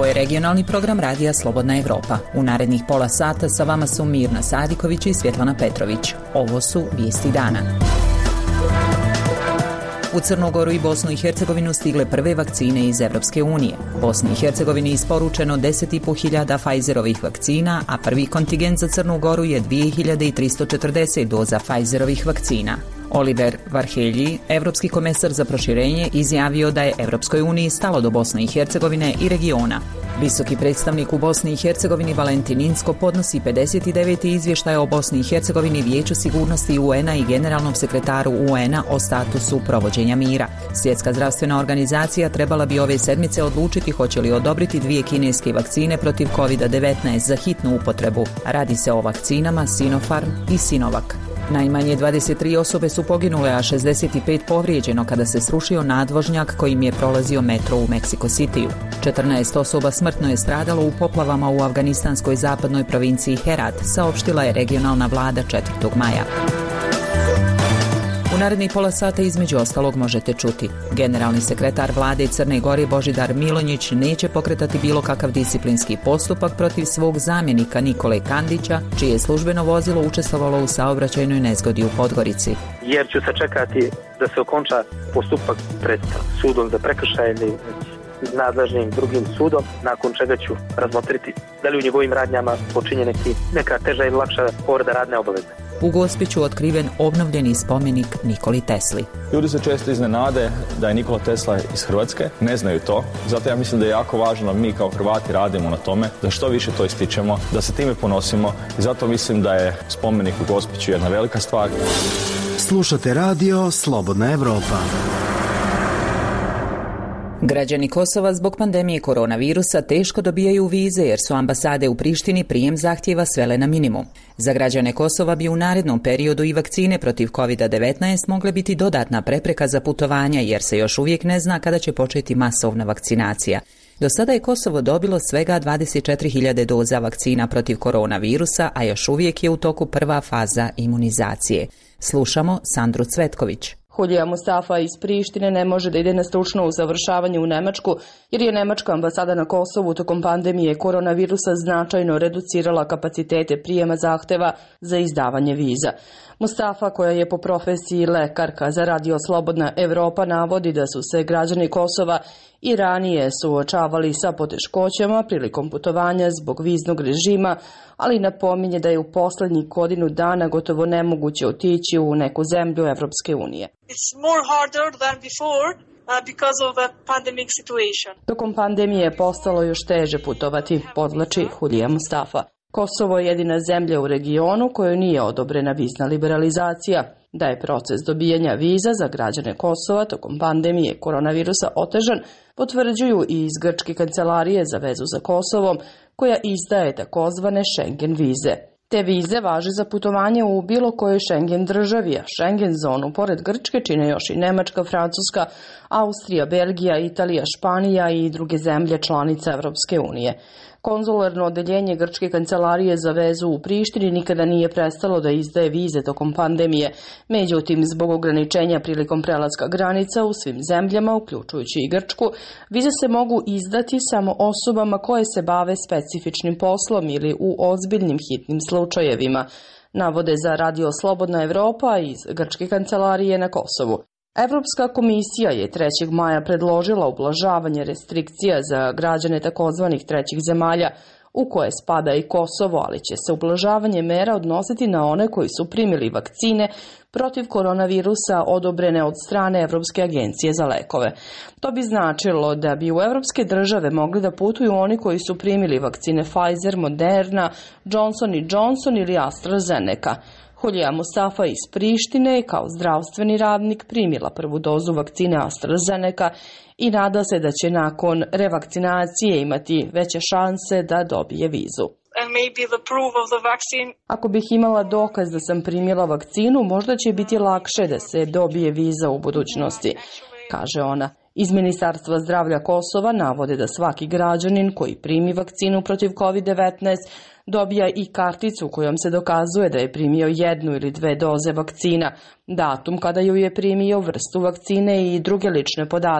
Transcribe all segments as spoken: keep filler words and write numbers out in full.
Ovo je regionalni program Radija Slobodna Evropa. U narednih pola sata sa vama su Mirna Sadiković i Svjetlana Petrović. Ovo su vijesti dana. U Crnu Goru i Bosnu i Hercegovinu stigle prve vakcine iz Evropske unije. Bosni i Hercegovini je isporučeno deset i po hiljada Pfizerovih vakcina, a prvi kontingent za Crnu Goru je dvije hiljade tristo četrdeset doza Pfizerovih vakcina. Oliver Varhelji, evropski komesar za proširenje, izjavio da je Evropskoj uniji stalo do Bosne i Hercegovine i regiona. Visoki predstavnik u Bosni i Hercegovini Valentin Inzko podnosi pedeset deveti izvještaj o Bosni i Hercegovini Vijeću sigurnosti U N-a i generalnom sekretaru U N-a o statusu provođenja mira. Svjetska zdravstvena organizacija trebala bi ove sedmice odlučiti hoće li odobriti dvije kineske vakcine protiv kovid devetnaest za hitnu upotrebu. Radi se o vakcinama Sinopharm i Sinovac. Najmanje dvadeset tri osobe su poginule, a šezdeset pet povrijeđeno kada se srušio nadvožnjak kojim je prolazio metro u Meksiko Cityu. četrnaest osoba smrtno je stradalo u poplavama u afganistanskoj zapadnoj provinciji Herat, saopštila je regionalna vlada četvrtog maja. U narednih pola sata između ostalog možete čuti. Generalni sekretar vlade Crne Gore Božidar Milonjić neće pokretati bilo kakav disciplinski postupak protiv svog zamjenika Nikole Kandića, čije je službeno vozilo učestvovalo u saobraćajnoj nezgodi u Podgorici. Jer ću sačekati da se okonča postupak pred sudom za prekršaje ili nadležnim drugim sudom, nakon čega ću razmotriti da li u njegovim radnjama počinje neki, neka teža ili lakša povreda radne obaveze. U Gospiću otkriven obnovljeni spomenik Nikoli Tesli. Ljudi se često iznenade da je Nikola Tesla iz Hrvatske, ne znaju to, zato ja mislim da je jako važno da mi kao Hrvati radimo na tome, da što više to ističemo, da se time ponosimo i zato mislim da je spomenik u Gospiću jedna velika stvar. Slušate radio Slobodna Evropa. Građani Kosova zbog pandemije koronavirusa teško dobijaju vize jer su ambasade u Prištini prijem zahtjeva svele na minimum. Za građane Kosova bi u narednom periodu i vakcine protiv kovid devetnaest mogle biti dodatna prepreka za putovanja jer se još uvijek ne zna kada će početi masovna vakcinacija. Do sada je Kosovo dobilo svega dvadeset četiri hiljade doza vakcina protiv koronavirusa, a još uvijek je u toku prva faza imunizacije. Slušamo Sandru Cvetković. Hulija Mustafa iz Prištine ne može da ide na stručno usavršavanje u Nemačku jer je Nemačka ambasada na Kosovu tokom pandemije koronavirusa značajno reducirala kapacitete prijema zahteva za izdavanje viza. Mustafa, koja je po profesiji lekarka za Radio Slobodna Evropa, navodi da su se građani Kosova i ranije suočavali sa poteškoćama prilikom putovanja zbog viznog režima, ali napominje da je u posljednjih godinu dana gotovo nemoguće otići u neku zemlju Evropske unije. Tokom pandemije je postalo još teže putovati, podvlači Hulija Mustafa. Kosovo je jedina zemlja u regionu kojoj nije odobrena vizna liberalizacija. Da je proces dobijanja viza za građane Kosova tokom pandemije koronavirusa otežan, potvrđuju i iz Grčke kancelarije za vezu za Kosovom, koja izdaje takozvane Schengen vize. Te vize važe za putovanje u bilo kojoj Schengen državi, a Schengen zonu pored Grčke čine još i Nemačka, Francuska, Austrija, Belgija, Italija, Španija i druge zemlje članice Evropske unije. Konzularno odeljenje Grčke kancelarije za vezu u Prištini nikada nije prestalo da izdaje vize tokom pandemije. Međutim, zbog ograničenja prilikom prelaska granica u svim zemljama, uključujući i Grčku, vize se mogu izdati samo osobama koje se bave specifičnim poslom ili u ozbiljnim hitnim slučajevima, navode za Radio Slobodna Evropa iz Grčke kancelarije na Kosovu. Evropska komisija je trećeg maja predložila ublažavanje restrikcija za građane takozvanih trećih zemalja, u koje spada i Kosovo, ali će se ublažavanje mera odnositi na one koji su primili vakcine protiv koronavirusa odobrene od strane Evropske agencije za lekove. To bi značilo da bi u evropske države mogli da putuju oni koji su primili vakcine Pfizer, Moderna, Johnson and Johnson ili AstraZeneca. Hulija Mustafa iz Prištine je kao zdravstveni radnik primila prvu dozu vakcine AstraZeneca i nada se da će nakon revakcinacije imati veće šanse da dobije vizu. Ako bih imala dokaz da sam primila vakcinu, možda će biti lakše da se dobije viza u budućnosti, kaže ona. Iz Ministarstva zdravlja Kosova navode da svaki građanin koji primi vakcinu protiv kovid devetnaest dobija i karticu kojom se dokazuje da je primio jednu ili dve doze vakcina, datum kada ju je primio, vrstu vakcine i druge lične podatke.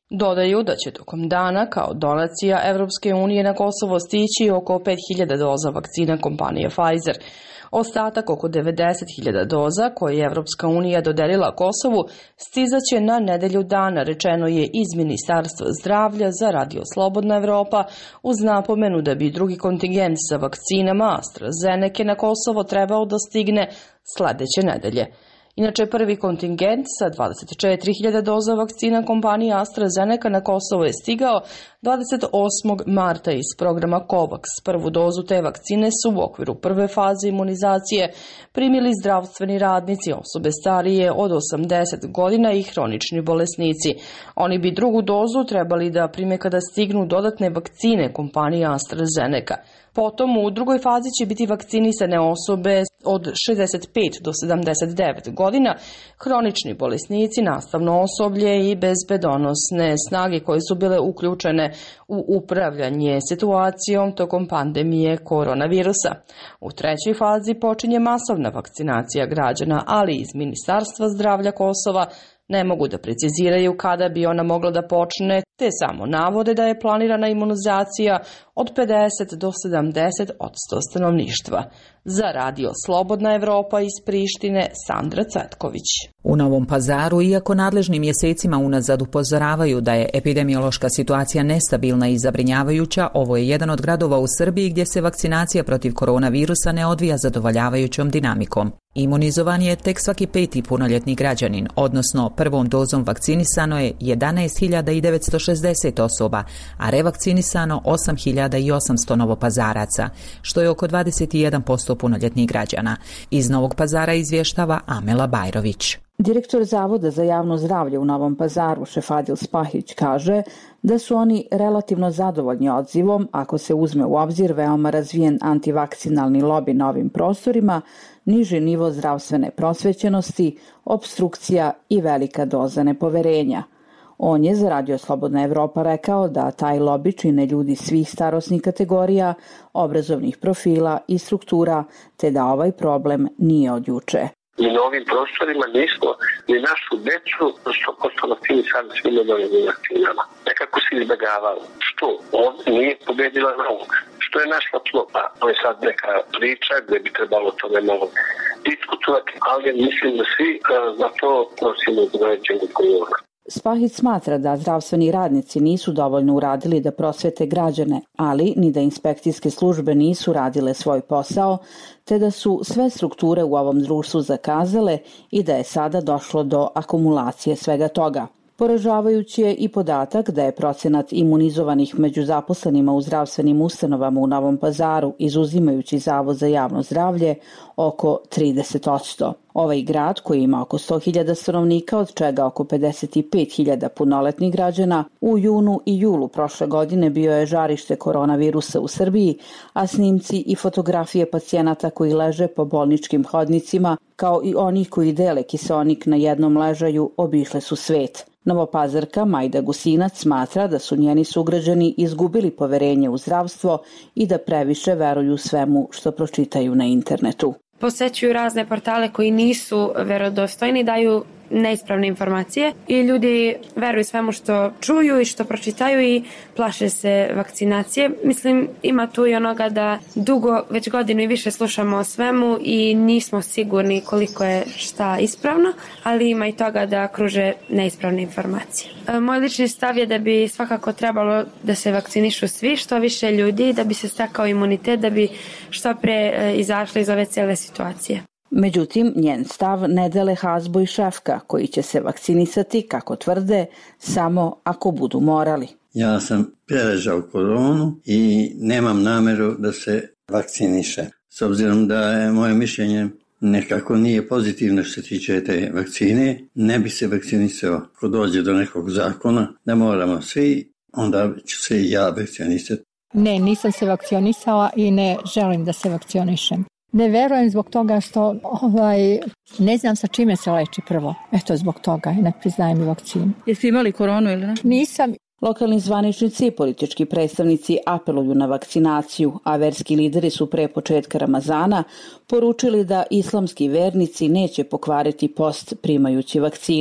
Dodaju da će tokom dana kao donacija Evropske unije na Kosovo stići oko pet hiljada doza vakcina kompanije Pfizer. Ostatak oko devedeset hiljada doza koje je Evropska unija dodelila Kosovu stizaće na nedelju dana, rečeno je iz Ministarstva zdravlja za Radio Slobodna Evropa, uz napomenu da bi drugi kontingent sa vakcinama AstraZeneca na Kosovo trebao da stigne sledeće nedelje. Inače, prvi kontingent sa dvadeset četiri hiljade doza vakcina kompanije AstraZeneca na Kosovo je stigao dvadeset osmog marta iz programa COVAX. Prvu dozu te vakcine su u okviru prve faze imunizacije primili zdravstveni radnici, osobe starije od osamdeset godina i hronični bolesnici. Oni bi drugu dozu trebali da prime kada stignu dodatne vakcine kompanije AstraZeneca. Potom u drugoj fazi će biti vakcinisane osobe od šezdeset pet do sedamdeset devet godina, hronični bolesnici, nastavno osoblje i bezbedonosne snage koje su bile uključene u upravljanje situacijom tokom pandemije koronavirusa. U trećoj fazi počinje masovna vakcinacija građana, ali iz Ministarstva zdravlja Kosova ne mogu da preciziraju kada bi ona mogla da počne, te samo navode da je planirana imunizacija od pedeset do sedamdeset posto stanovništva. Za Radio Slobodna Evropa iz Prištine, Sandra Cvetković. U Novom Pazaru, iako nadležni mjesecima unazad upozoravaju da je epidemiološka situacija nestabilna i zabrinjavajuća, ovo je jedan od gradova u Srbiji gdje se vakcinacija protiv koronavirusa ne odvija zadovoljavajućom dinamikom. Imunizovan je tek svaki peti punoljetni građanin, odnosno prvom dozom vakcinisano je jedanaest hiljada devetsto šezdeset osoba, a revakcinisano osam hiljada osamsto novopazaraca, što je oko dvadeset jedan posto punoljetnih građana. Iz Novog Pazara izvještava Amela Bajrović. Direktor Zavoda za javno zdravlje u Novom Pazaru, Šefadil Spahić, kaže da su oni relativno zadovoljni odzivom ako se uzme u obzir veoma razvijen antivakcinalni lobi na ovim prostorima, niži nivo zdravstvene prosvećenosti, opstrukcija i velika doza nepoverenja. On je za Radio Slobodna Evropa rekao da taj lobi čine ljudi svih starosnih kategorija, obrazovnih profila i struktura, te da ovaj problem nije od juče. I na ovim prostorima nismo ni našu decu sto posto vakcinisali svim novim vakcinama. Nekako se izbjegavalo. Što? Ovdje nije pobedila nauka. Što je našla tlo? Pa to je sad neka priča gdje bi trebalo tome malo diskutovati, ali mislim da svi za to nosimo određenu odgovornost. Spahić smatra da zdravstveni radnici nisu dovoljno uradili da prosvete građane, ali ni da inspekcijske službe nisu radile svoj posao, te da su sve strukture u ovom društvu zakazale i da je sada došlo do akumulacije svega toga. Poražavajući je i podatak da je procenat imunizovanih među zaposlenima u zdravstvenim ustanovama u Novom Pazaru, izuzimajući Zavod za javno zdravlje, oko trideset posto. Ovaj grad, koji ima oko sto hiljada stanovnika, od čega oko pedeset pet hiljada punoletnih građana, u junu i julu prošle godine bio je žarište koronavirusa u Srbiji, a snimci i fotografije pacijenata koji leže po bolničkim hodnicima, kao i onih koji dele kiseonik na jednom ležaju, obišle su svet. Novopazarka Majda Gusinac smatra da su njeni sugrađani izgubili poverenje u zdravstvo i da previše veruju svemu što pročitaju na internetu. Posećuju razne portale koji nisu verodostojni, daju neispravne informacije i ljudi veruju svemu što čuju i što pročitaju i plaše se vakcinacije. Mislim, ima tu i onoga da dugo, već godinu i više slušamo o svemu i nismo sigurni koliko je šta ispravno, ali ima i toga da kruže neispravne informacije. Moj lični stav je da bi svakako trebalo da se vakcinišu svi, što više ljudi, da bi se stekao imunitet, da bi što pre izašli iz ove cijele situacije. Međutim, njen stav ne dele Hazbo i Šefka, koji će se vakcinisati, kako tvrde, samo ako budu morali. Ja sam preležao koronu i nemam nameru da se vakciniše. S obzirom da je moje mišljenje nekako nije pozitivno što se tiče te vakcine, ne bi se vakcinisao ako dođe do nekog zakona, da moramo svi, onda ću se i ja vakcinisati. Ne, nisam se vakcinisala i ne želim da se vakcinišem. Ne verujem zbog toga što ovaj, ne znam sa čime se leči prvo. Eto zbog toga i ne priznajem i vakcinu. Jeste imali koronu ili ne? Nisam. Lokalni zvaničnici i politički predstavnici apeluju na vakcinaciju, a verski lideri su pre početka Ramazana poručili da islamski vernici neće pokvariti post primajući vakcinu.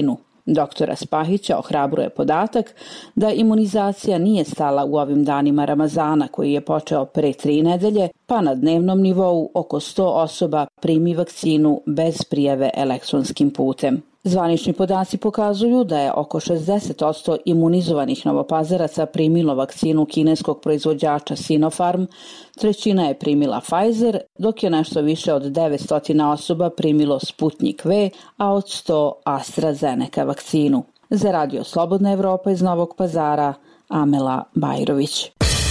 Doktora Spahića ohrabruje podatak da imunizacija nije stala u ovim danima Ramazana koji je počeo pre tri nedelje, pa na dnevnom nivou oko sto osoba primi vakcinu bez prijave elektronskim putem. Zvanični podaci pokazuju da je oko šezdeset posto imunizovanih Novopazaraca primilo vakcinu kineskog proizvođača Sinopharm, trećina je primila Pfizer, dok je nešto više od devetsto osoba primilo Sputnik V, a od sto AstraZeneca vakcinu. Za Radio Slobodna Evropa iz Novog Pazara, Amela Bajrović.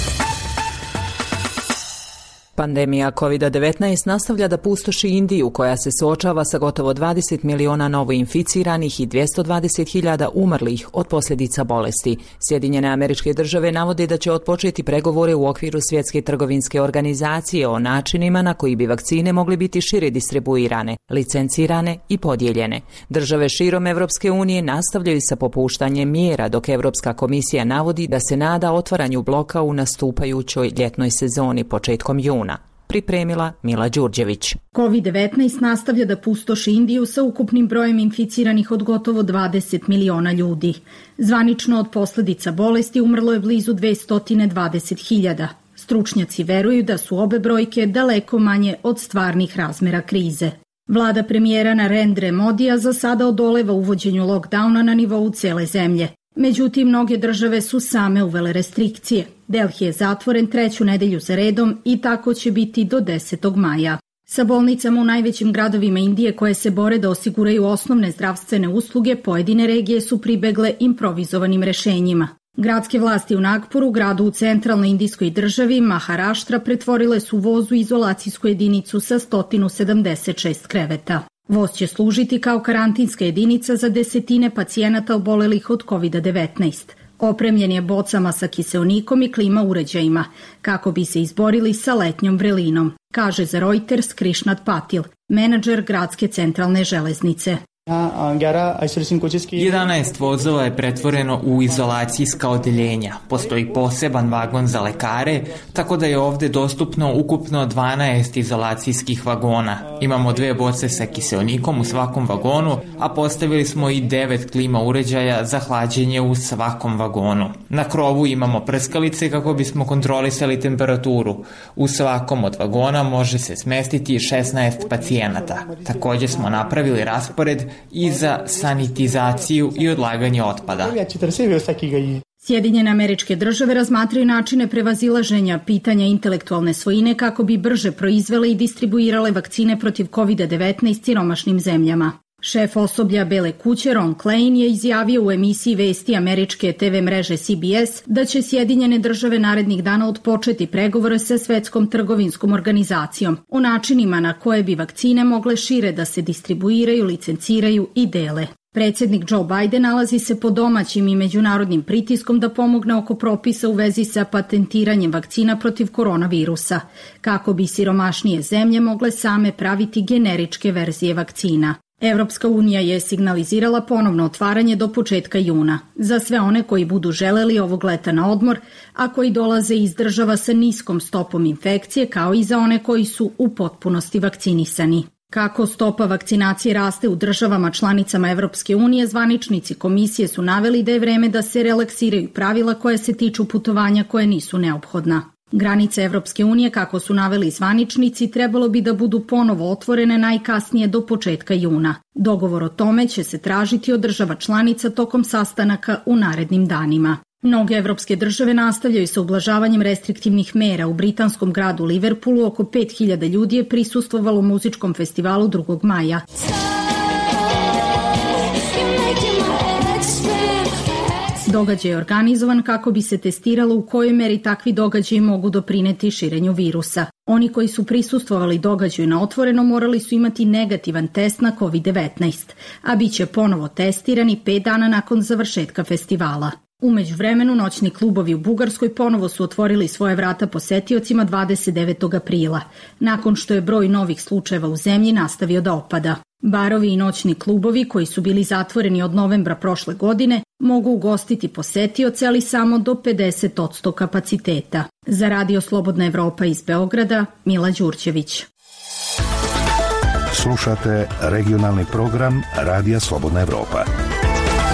Pandemija kovid devetnaest nastavlja da pustoši Indiju, koja se suočava sa gotovo dvadeset miliona novoinficiranih i dvjesto dvadeset hiljada umrlih od posljedica bolesti. Sjedinjene Američke Države navode da će otpočeti pregovore u okviru Svjetske trgovinske organizacije o načinima na koji bi vakcine mogli biti šire distribuirane, licencirane i podijeljene. Države širom Evropske unije nastavljaju sa popuštanjem mjera, dok Evropska komisija navodi da se nada otvaranju bloka u nastupajućoj ljetnoj sezoni početkom juna. Pripremila Mila Đurđević. kovid devetnaest nastavlja da pustoši Indiju sa ukupnim brojem inficiranih od gotovo dvadeset miliona ljudi. Zvanično od posljedica bolesti umrlo je blizu dvjesto dvadeset hiljada. Stručnjaci veruju da su obe brojke daleko manje od stvarnih razmjera krize. Vlada premijera Narendre Modija za sada odoleva uvođenju lockdowna na nivou cele zemlje. Međutim, mnoge države su same uvele restrikcije. Delhi je zatvoren treću nedelju za redom i tako će biti do desetog maja. Sa bolnicama u najvećim gradovima Indije koje se bore da osiguraju osnovne zdravstvene usluge, pojedine regije su pribegle improvizovanim rešenjima. Gradske vlasti u Nagpuru, gradu u centralnoj indijskoj državi, Maharaštra, pretvorile su voz u izolacijsku jedinicu sa sto sedamdeset šest kreveta. Voz će služiti kao karantinska jedinica za desetine pacijenata obolelih od kovid devetnaest. Opremljen je bocama sa kiseonikom i klima uređajima, kako bi se izborili sa letnjom vrelinom, kaže za Reuters Krishnat Patil, menadžer gradske centralne železnice. jedanaest vozova je pretvoreno u izolacijska odeljenja. Postoji poseban vagon za lekare, tako da je ovdje dostupno ukupno dvanaest izolacijskih vagona. Imamo dve boce sa kiseonikom u svakom vagonu, a postavili smo i devet klima uređaja za hlađenje u svakom vagonu. Na krovu imamo prskalice kako bismo kontrolisali temperaturu. U svakom od vagona može se smestiti šesnaest pacijenata. Također smo napravili raspored i za sanitizaciju i odlaganje otpada. Sjedinjene Američke Države razmatraju načine prevazilaženja pitanja intelektualne svojine kako bi brže proizvele i distribuirale vakcine protiv kovid devetnaest siromašnim zemljama. Šef osoblja Bele kuće Ron Klain je izjavio u emisiji vesti američke te ve mreže C B S da će Sjedinjene Države narednih dana otpočeti pregovore sa Svetskom trgovinskom organizacijom o načinima na koje bi vakcine mogle šire da se distribuiraju, licenciraju i dele. Predsjednik Joe Biden nalazi se pod domaćim i međunarodnim pritiskom da pomogne oko propisa u vezi sa patentiranjem vakcina protiv koronavirusa, kako bi siromašnije zemlje mogle same praviti generičke verzije vakcina. Evropska unija je signalizirala ponovno otvaranje do početka juna za sve one koji budu želeli ovog leta na odmor, a koji dolaze iz država sa niskom stopom infekcije, kao i za one koji su u potpunosti vakcinisani. Kako stopa vakcinacije raste u državama članicama Evropske unije, zvaničnici komisije su naveli da je vreme da se relaksiraju pravila koje se tiču putovanja koje nisu neophodna. Granice Evropske unije, kako su naveli zvaničnici, trebalo bi da budu ponovo otvorene najkasnije do početka juna. Dogovor o tome će se tražiti od država članica tokom sastanaka u narednim danima. Mnoge evropske države nastavljaju sa ublažavanjem restriktivnih mera. U britanskom gradu Liverpoolu oko pet hiljada ljudi je prisustvovalo muzičkom festivalu drugog maja. Događaj je organizovan kako bi se testiralo u kojoj meri takvi događaji mogu doprineti širenju virusa. Oni koji su prisustvovali događaju na otvoreno morali su imati negativan test na kovid devetnaest, a bit će ponovo testirani pet dana nakon završetka festivala. U međuvremenu noćni klubovi u Bugarskoj ponovo su otvorili svoje vrata posetiocima dvadeset devetog aprila, nakon što je broj novih slučajeva u zemlji nastavio da opada. Barovi i noćni klubovi, koji su bili zatvoreni od novembra prošle godine, mogu ugostiti posetioce, ali samo do pedeset posto kapaciteta. Za Radio Slobodna Evropa iz Beograda, Mila Đurđević. Slušate regionalni program Radija Slobodna Evropa.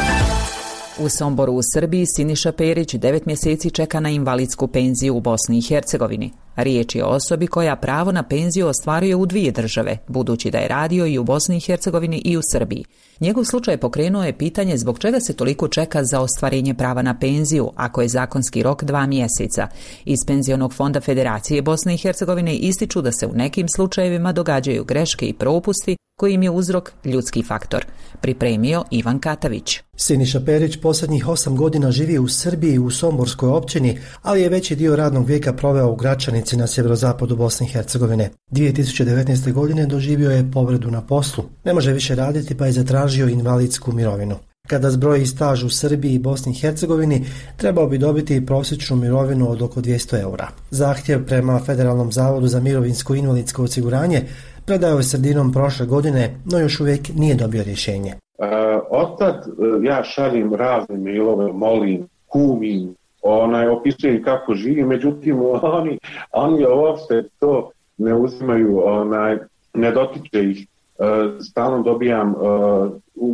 U Somboru u Srbiji Siniša Perić devet mjeseci čeka na invalidsku penziju u Bosni i Hercegovini. Riječ je o osobi koja pravo na penziju ostvaruje u dvije države, budući da je radio i u Bosni i Hercegovini i u Srbiji. Njegov slučaj pokrenuo je pitanje zbog čega se toliko čeka za ostvarenje prava na penziju, ako je zakonski rok dva mjeseca. Iz Penzionog fonda Federacije Bosne i Hercegovine ističu da se u nekim slučajevima događaju greške i propusti kojim je uzrok ljudski faktor. Pripremio Ivan Katavić. Siniša Perić posljednjih osam godina živi u Srbiji u Somborskoj općini, ali je veći dio radnog vijeka proveo u Gračanici na sjeverozapadu Bosne i Hercegovine. dvije tisuće devetnaeste. godine doživio je povredu na poslu. Ne može više raditi pa je zatražio invalidsku mirovinu. Kada zbroji staž u Srbiji i Bosni i Hercegovini, trebao bi dobiti prosječnu mirovinu od oko dvjesto eura. Zahtjev prema Federalnom zavodu za mirovinsko i invalidsko osiguranje predao je sredinom prošle godine, no još uvijek nije dobio rješenje. Uh, Otad uh, ja šaljem razne mailove, molim, kumim, onaj, opisujem kako živim, međutim oni, oni uopšte to ne uzimaju, onaj, ne dotiče ih. Uh, stalno dobijam uh,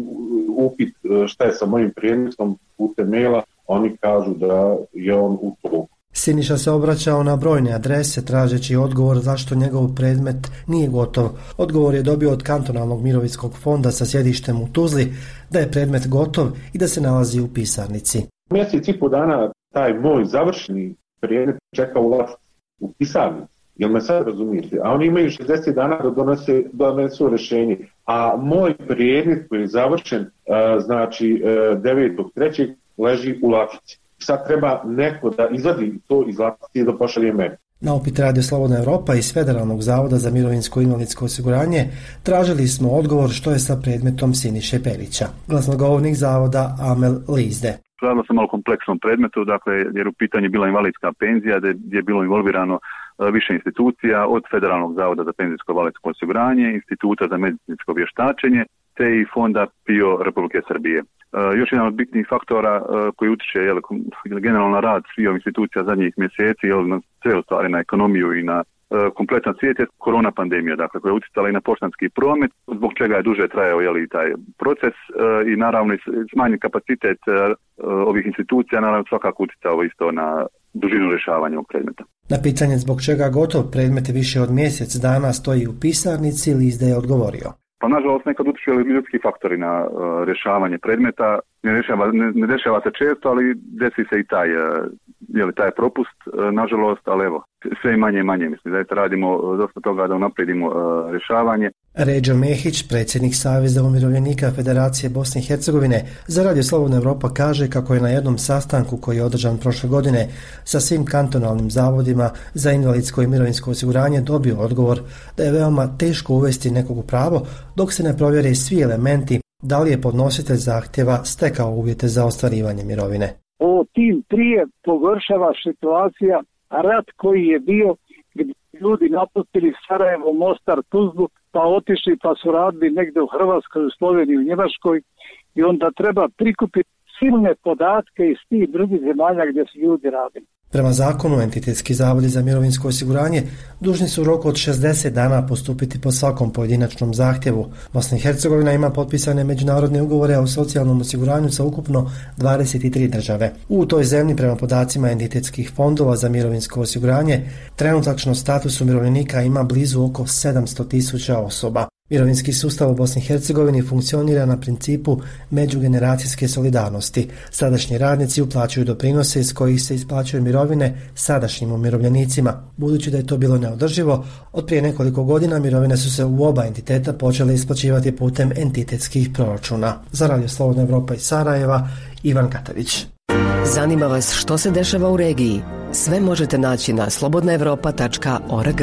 upit uh, šta je sa mojim predmetom putem maila, oni kažu da je on u toku. Siniša se obraćao na brojne adrese tražeći odgovor zašto njegov predmet nije gotov. Odgovor je dobio od kantonalnog mirovinskog fonda sa sjedištem u Tuzli da je predmet gotov i da se nalazi u pisarnici. Mjesec i po dana taj moj završni predmet čeka u Latici, u pisarnici. Jel me sad razumijete? A oni imaju šezdeset dana da donose, donesu rješenje. A moj predmet koji je završen, uh, znači uh, devetog trećeg leži u Latici. Sad treba neko da izvadi to iz Latice i da pošalje meni. Na upit Radio Slobodna Evropa iz Federalnog zavoda za mirovinsko i invalidsko osiguranje tražili smo odgovor što je sa predmetom Siniše Perića. Glasnogovornik zavoda Amel Lizde. Radilo se malo kompleksnom predmetu, dakle, jer u pitanju je bila invalidska penzija, gdje je bilo involvirano više institucija, od Federalnog zavoda za penzijsko i invalidsko osiguranje, Instituta za medicinsko vještačenje, te i Fonda P I O Republike Srbije. E, još jedan od bitnih faktora e, koji utiče jel, generalno na rad svih institucija zadnjih mjeseci, jel, na sve stvari, na ekonomiju i na e, kompletan svijet je korona pandemija, dakle, koja je utjecala i na poštanski promet, zbog čega je duže trajao jel, i taj proces e, i naravno smanjen kapacitet e, ovih institucija, naravno svakako utjecao isto na dužinu rješavanja ovog predmeta. Na pitanje zbog čega gotov predmet više od mjesec dana stoji u pisarnici, Lizde je odgovorio. Pa nažalost nekad utiču ljudski faktori na uh, rješavanje predmeta. Ne dešava, ne, ne dešava se često, ali desi se i taj, uh, jeli, taj propust, uh, nažalost, ali evo, sve i manje i manje. Mislim, zaista radimo uh, dosta toga da unaprijedimo uh, rješavanje. Ređo Mehić, predsjednik Saveza umirovljenika Federacije Bosne i Hercegovine, za Radio Slobodna Evropa kaže kako je na jednom sastanku koji je održan prošle godine sa svim kantonalnim zavodima za invalidsko i mirovinsko osiguranje dobio odgovor da je veoma teško uvesti nekog u pravo dok se ne provjere svi elementi da li je podnositelj zahtjeva stekao uvjete za ostvarivanje mirovine. Ovo tim prije pogoršava situacija rat koji je bio gdje ljudi napustili Sarajevo, Mostar, Tuzlu, pa otišli pa su radili negdje u Hrvatskoj, u Sloveniji, u Njemačkoj i onda treba prikupiti silne podatke iz tih drugih zemalja gdje su ljudi radili. Prema zakonu, entitetski zavodi za mirovinsko osiguranje dužni su u roku od šezdeset dana postupiti po svakom pojedinačnom zahtjevu. Bosna i Hercegovina ima potpisane međunarodne ugovore o socijalnom osiguranju sa ukupno dvadeset tri države. U toj zemlji, prema podacima entitetskih fondova za mirovinsko osiguranje, trenutačno status umirovljenika ima blizu oko sedamsto tisuća osoba. Mirovinski sustav u Bosni i Hercegovini funkcionira na principu međugeneracijske solidarnosti. Sadašnji radnici uplaćuju doprinose iz kojih se isplaćuju mirovine sadašnjim umirovljenicima. Budući da je to bilo neodrživo, od prije nekoliko godina mirovine su se u oba entiteta počele isplaćivati putem entitetskih proračuna. Za Radio Slobodna Evropa iz Sarajeva, Ivan Katavić. Zanima vas što se dešava u regiji? Sve možete naći na slobodna evropa tačka org.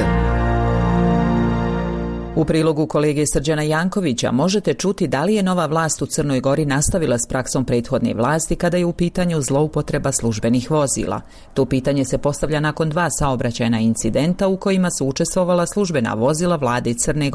U prilogu kolege Srđana Jankovića možete čuti da li je nova vlast u Crnoj Gori nastavila s praksom prethodne vlasti kada je u pitanju zloupotreba službenih vozila. To pitanje se postavlja nakon dva saobraćajna incidenta u kojima su učestvovala službena vozila vlade Crne Gore.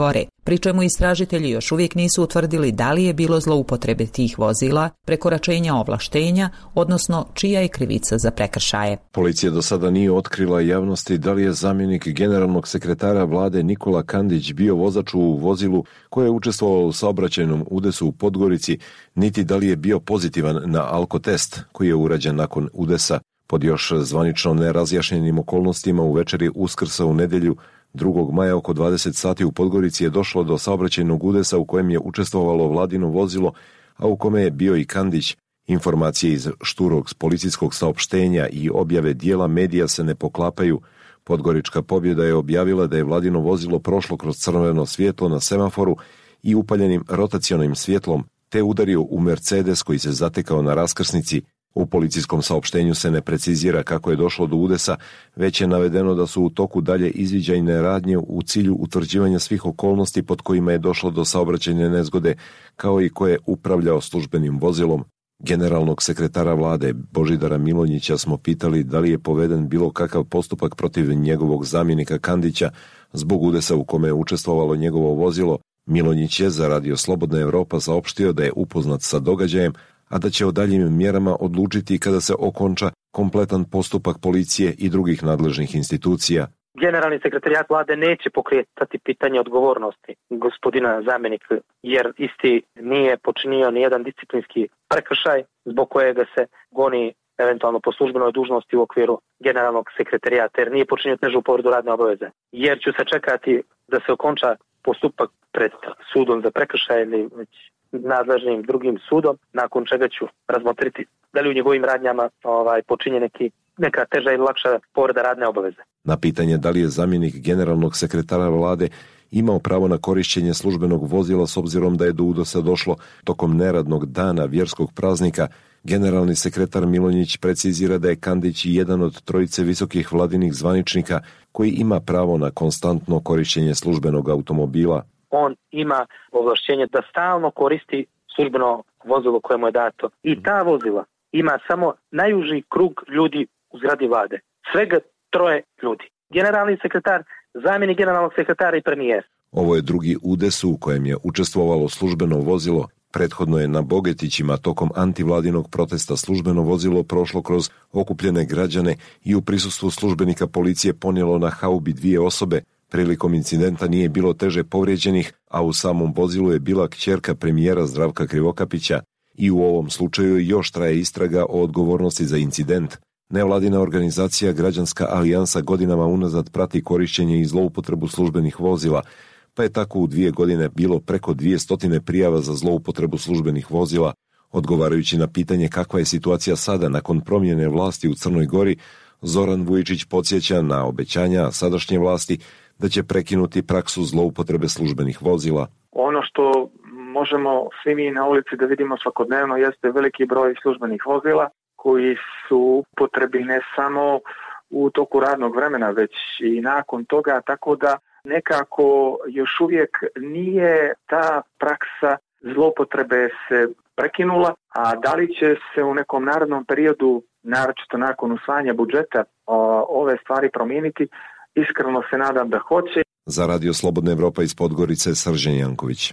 pri čemu istražitelji još uvijek nisu utvrdili da li je bilo zloupotrebe tih vozila, prekoračenja ovlaštenja, odnosno čija je krivica za prekršaje. Policija do sada nije otkrila javnosti da li je zamjenik generalnog sekretara vlade Nikola Kandić bio vozač u vozilu koje je učestvovalo u saobraćajnom udesu u Podgorici, niti da li je bio pozitivan na alkotest koji je urađen nakon udesa. Pod još zvanično nerazjašnjenim okolnostima u večeri Uskrsa u nedjelju drugog maja oko dvadeset sati u Podgorici je došlo do saobraćajnog udesa u kojem je učestvovalo vladino vozilo, a u kome je bio i Kandić. Informacije iz šturog policijskog saopštenja i objave dijela medija se ne poklapaju. Podgorička pobjeda je objavila da je vladino vozilo prošlo kroz crveno svjetlo na semaforu i upaljenim rotacionim svjetlom, te udario u Mercedes koji se zatekao na raskrsnici. U policijskom saopštenju se ne precizira kako je došlo do udesa, već je navedeno da su u toku dalje izviđajne radnje u cilju utvrđivanja svih okolnosti pod kojima je došlo do saobraćajne nezgode, kao i ko je upravljao službenim vozilom. Generalnog sekretara vlade Božidara Milonjića smo pitali da li je poveden bilo kakav postupak protiv njegovog zamjenika Kandića zbog udesa u kome je učestvovalo njegovo vozilo. Milonjić je za Radio Slobodna Evropa saopštio da je upoznat sa događajem, a da će o daljim mjerama odlučiti kada se okonča kompletan postupak policije i drugih nadležnih institucija. Generalni sekretarijat vlade neće pokretati pitanje odgovornosti gospodina zamjenika, jer isti nije počinio ni jedan disciplinski prekršaj zbog kojega se goni eventualno po službenoj dužnosti u okviru generalnog sekretarijata, jer nije počinio težu povredu radne obaveze. Jer ću se čekati da se okonča postupak pred sudom za prekršaj ili već nadležnim drugim sudom, nakon čega ću razmotriti da li u njegovim radnjama ovaj, počinje neki, neka teža ili lakša povreda radne obaveze. Na pitanje da li je zamjenik generalnog sekretara vlade imao pravo na korišćenje službenog vozila s obzirom da je do udesa došlo tokom neradnog dana vjerskog praznika, generalni sekretar Milonjić precizira da je Kandić jedan od trojice visokih vladinih zvaničnika koji ima pravo na konstantno korišćenje službenog automobila. On ima ovlašćenje da stalno koristi službeno vozilo koje mu je dato. I ta vozila ima samo najuži krug ljudi u zgradi vlade. Svega troje ljudi. Generalni sekretar, zamjenik generalnog sekretara i premijer. Ovo je drugi udes u kojem je učestvovalo službeno vozilo. Prethodno je na Bogetićima tokom antivladinog protesta službeno vozilo prošlo kroz okupljene građane i u prisustvu službenika policije ponijelo na haubi dvije osobe. Prilikom incidenta nije bilo teže povrijeđenih, a u samom vozilu je bila kćerka premijera Zdravka Krivokapića. I u ovom slučaju još traje istraga o odgovornosti za incident. Nevladina organizacija Građanska alijansa godinama unazad prati korišćenje i zloupotrebu službenih vozila, pa je tako u dvije godine bilo preko dvjesto prijava za zloupotrebu službenih vozila. Odgovarajući na pitanje kakva je situacija sada nakon promjene vlasti u Crnoj Gori, Zoran Vujičić podsjeća na obećanja sadašnje vlasti da će prekinuti praksu zloupotrebe službenih vozila. Ono što možemo svi mi na ulici da vidimo svakodnevno jeste veliki broj službenih vozila koji su upotrebi ne samo u toku radnog vremena, već i nakon toga, tako da nekako još uvijek nije ta praksa zloupotrebe se prekinula, a da li će se u nekom narednom periodu, naročito nakon usvajanja budžeta, ove stvari promijeniti, iskreno se nadam da hoće. Za Radio Slobodna Evropa iz Podgorice, Srđan Janković.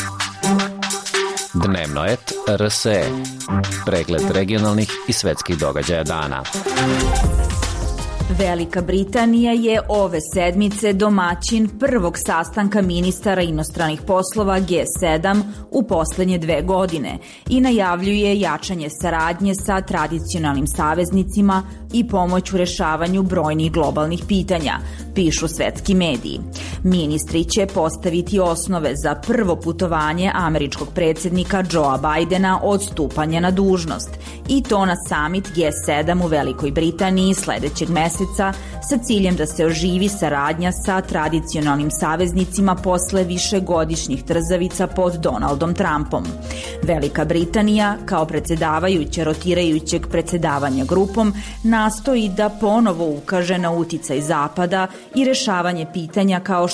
Dnevno et R S E. Pregled regionalnih i svetskih događaja dana. Velika Britanija je ove sedmice domaćin prvog sastanka ministara inostranih poslova G sedam u poslednje dve godine i najavljuje jačanje saradnje sa tradicionalnim saveznicima i pomoć u rešavanju brojnih globalnih pitanja, pišu svetski mediji. Ministri će postaviti osnove za prvo putovanje američkog predsjednika Joea Bidena od stupanja na dužnost i to na summit G sedam u Velikoj Britaniji sledećeg meseca sa ciljem da se oživi saradnja sa tradicionalnim saveznicima posle višegodišnjih trzavica pod Donaldom Trumpom. Velika Britanija, kao predsjedavajuća rotirajućeg predsjedavanja grupom, nastoji da ponovo ukaže na uticaj Zapada i rešavanje pitanja kao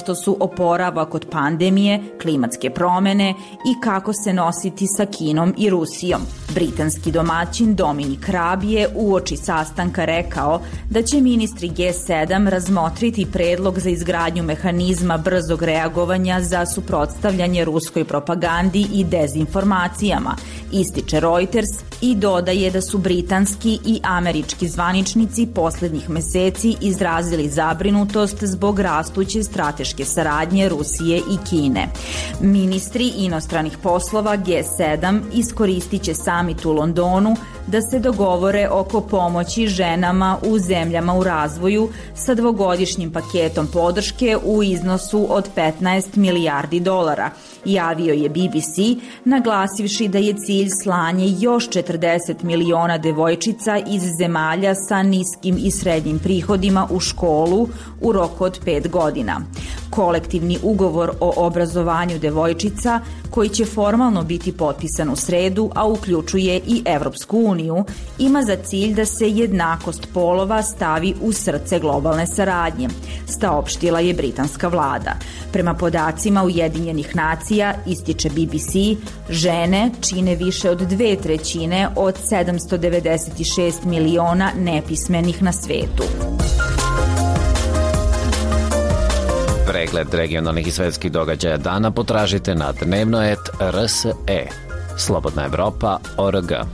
što su oporavak od pandemije, klimatske promene i kako se nositi sa Kinom i Rusijom. Britanski domaćin Dominic Raab je uoči sastanka rekao da će ministri G sedam razmotriti predlog za izgradnju mehanizma brzog reagovanja za suprotstavljanje ruskoj propagandi i dezinformacijama, ističe Reuters i dodaje da su britanski i američki zvaničnici poslednjih meseci izrazili zabrinutost zbog rastuće strateške saradnje Rusije i Kine. Ministri inostranih poslova G sedam iskoristit će samit u Londonu da se dogovore oko pomoći ženama u zemljama u razvoju sa dvogodišnjim paketom podrške u iznosu od petnaest milijardi dolara, javio je B B C, naglasivši da je cilj slanje još četrdeset miliona devojčica iz zemalja sa niskim i srednjim prihodima u školu u roku od pet godina. Kolektivni ugovor o obrazovanju devojčica, koji će formalno biti potpisan u sredu, a uključuje i Evropsku uniju, ima za cilj da se jednakost polova stavi u srce globalne saradnje, saopštila je britanska vlada. Prema podacima Ujedinjenih nacija, ističe B B C, žene čine više od dve trećine od sedamsto devedeset šest miliona nepismenih na svetu. Pregled regionalnih i svetskih događaja dana potražite na dnevnoet R S E. Slobodna Evropa O R G.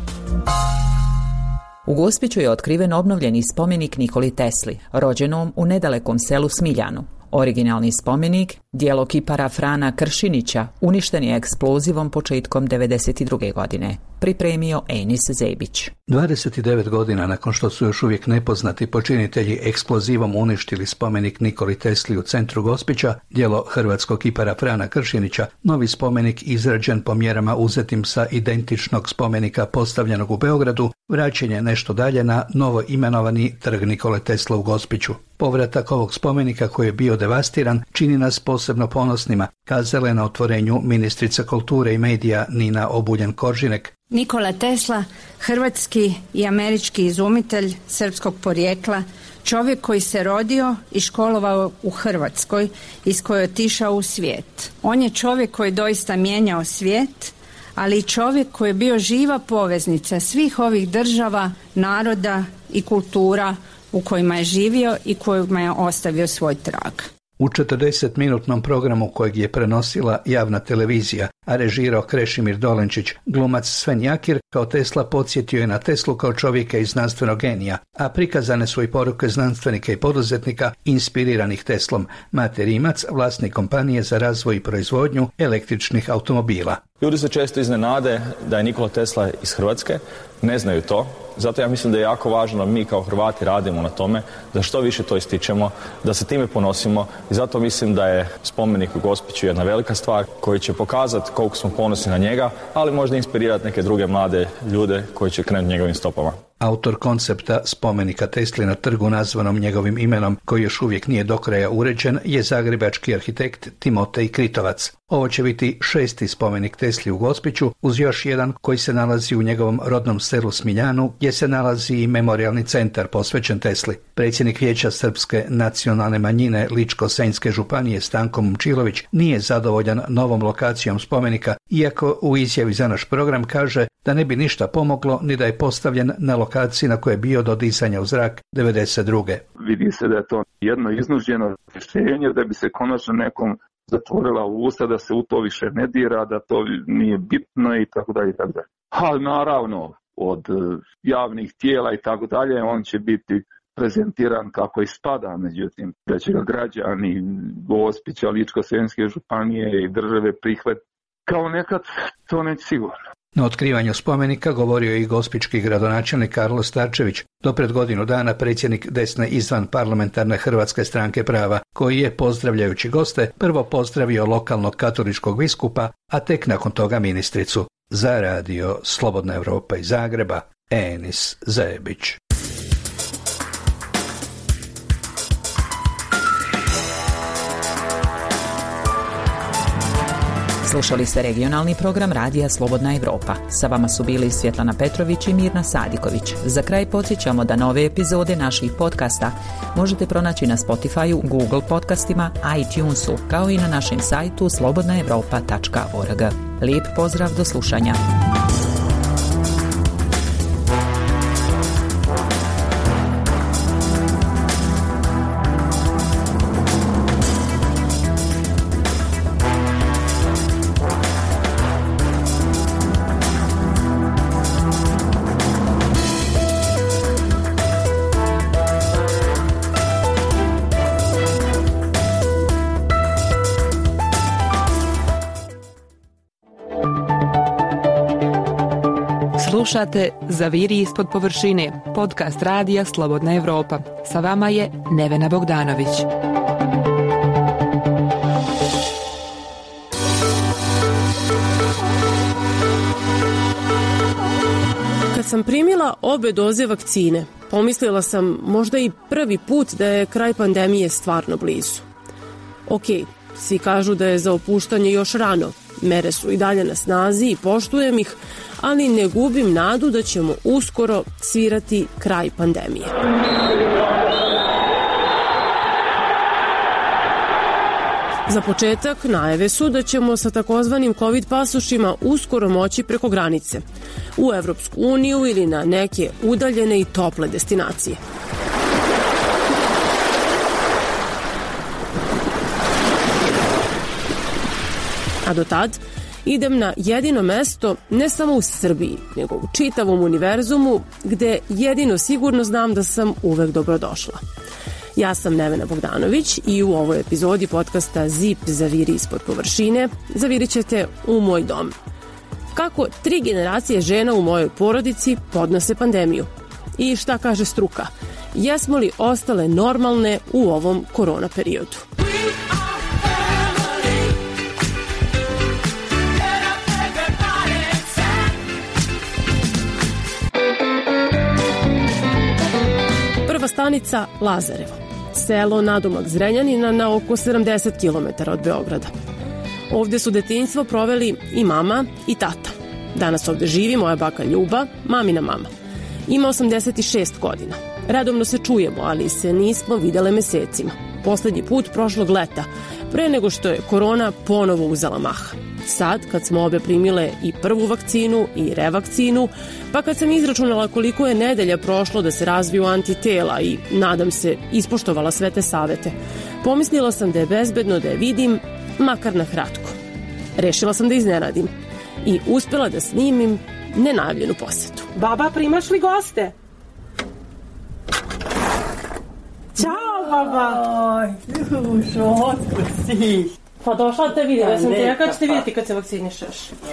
U Gospiću je otkriven obnovljeni spomenik Nikoli Tesli, rođenom u nedalekom selu Smiljanu. Originalni spomenik, djelo kipara Frana Kršinića, uništen je eksplozivom početkom devedeset druge godine. Pripremio Enis Zebić. dvadeset devet godina nakon što su još uvijek nepoznati počinitelji eksplozivom uništili spomenik Nikoli Tesli u centru Gospića, djelo hrvatskog kipara Frana Kršinića, novi spomenik izrađen po mjerama uzetim sa identičnog spomenika postavljenog u Beogradu, vraćen je nešto dalje na novo imenovani trg Nikole Tesla u Gospiću. Povratak ovog spomenika koji je bio devastiran čini nas posebno ponosnima, kazala je na otvorenju ministrica kulture i medija Nina Obuljen-Koržinek. Nikola Tesla, hrvatski i američki izumitelj srpskog porijekla, čovjek koji se rodio i školovao u Hrvatskoj, iz koje je otišao u svijet. On je čovjek koji je doista mijenjao svijet, ali i čovjek koji je bio živa poveznica svih ovih država, naroda i kultura u kojima je živio i kojima je ostavio svoj trag. U četrdesetminutnom programu kojeg je prenosila javna televizija, a režirao Krešimir Dolenčić, glumac Sven Jakir kao Tesla podsjetio je na Teslu kao čovjeka i znanstvenog genija, a prikazane su i poruke znanstvenika i poduzetnika inspiriranih Teslom. Mate Rimac, vlasnik kompanije za razvoj i proizvodnju električnih automobila. Ljudi se često iznenade da je Nikola Tesla iz Hrvatske, ne znaju to. Zato ja mislim da je jako važno da mi kao Hrvati radimo na tome, da što više to ističemo, da se time ponosimo i zato mislim da je spomenik u Gospiću jedna velika stvar koji će pokazati koliko smo ponosni na njega, ali možda inspirirati neke druge mlade ljude koji će krenuti njegovim stopama. Autor koncepta spomenika Tesli na trgu nazvanom njegovim imenom, koji još uvijek nije do kraja uređen, je zagrebački arhitekt Timotej Kritovac. Ovo će biti šesti spomenik Tesli u Gospiću, uz još jedan koji se nalazi u njegovom rodnom selu Smiljanu, gdje se nalazi i memorijalni centar posvećen Tesli. Predsjednik Vijeća srpske nacionalne manjine Ličko-senjske županije Stanko Momčilović nije zadovoljan novom lokacijom spomenika, iako u izjavi za naš program kaže da ne bi ništa pomoglo ni da je postavljen na lokaciji na kojoj je bio do disanja u zrak devedeset druge. Vidi se da je to jedno iznuđeno rješenje da bi se konačno nekom zatvorila usta, da se u to više ne dira, da to nije bitno i tako dalje i tako dalje. Ali naravno od javnih tijela i tako dalje on će biti prezentiran kako i spada, međutim da će ga građani Gospića, Ličko-senjske županije i države prihvatiti kao nekad, to neće sigurno. Na otkrivanju spomenika govorio je i gospićki gradonačelnik Karlo Starčević, do pred godinu dana predsjednik desne izvan parlamentarne Hrvatske stranke prava, koji je, pozdravljajući goste, prvo pozdravio lokalnog katoličkog biskupa, a tek nakon toga ministricu. Za radio Slobodna Evropa iz Zagreba, Enis Zebić. Slušali ste regionalni program Radija Slobodna Evropa. Sa vama su bili Svjetlana Petrović i Mirna Sadiković. Za kraj podsjećamo da nove epizode naših podcasta možete pronaći na Spotify-u, Google podcastima, iTunesu, kao i na našem sajtu slobodna evropa tačka org. Lijep pozdrav, do slušanja. Slušate Zaviri ispod površine, podcast Radija Slobodna Evropa. Sa vama je Nevena Bogdanović. Kad sam primila obe doze vakcine, pomislila sam možda i prvi put da je kraj pandemije stvarno blizu. Ok, svi kažu da je za opuštanje još rano, mere su i dalje na snazi i poštujem ih, ali ne gubim nadu da ćemo uskoro svirati kraj pandemije. Za početak, najave su da ćemo sa takozvanim COVID pasošima uskoro moći preko granice, u Evropsku uniju ili na neke udaljene i tople destinacije. A do tad idem na jedino mesto ne samo u Srbiji, nego u čitavom univerzumu gde jedino sigurno znam da sam uvek dobrodošla. Ja sam Nevena Bogdanović i u ovoj epizodi podcasta Zip Zaviri ispod površine zavirit ćete u moj dom. Kako tri generacije žena u mojoj porodici podnose pandemiju? I šta kaže struka? Jesmo li ostale normalne u ovom korona periodu? Prva stanica Lazarevo, selo nadomak Zrenjanina na oko sedamdeset kilometara od Beograda. Ovde su detinjstvo proveli i mama i tata. Danas ovde živi moja baka Ljuba, mamina mama. Ima osamdeset šest godina. Redovno se čujemo, ali se nismo videle mesecima. Poslednji put prošlog leta, pre nego što je korona ponovo uzela maha. Sad, kad smo obe primile i prvu vakcinu i revakcinu, pa kad sam izračunala koliko je nedelja prošlo da se razviju antitela i, nadam se, ispoštovala sve te savete, pomislila sam da je bezbedno da je vidim, makar na kratko. Rešila sam da iznenadim i uspela da snimim nenajavljenu posetu. Baba, primaš li goste? Ćao, baba! Oj, dušo, otko si? Pa došla da te vidim, ja sam te rekla da ćete vidjeti kad se vakcinišeš.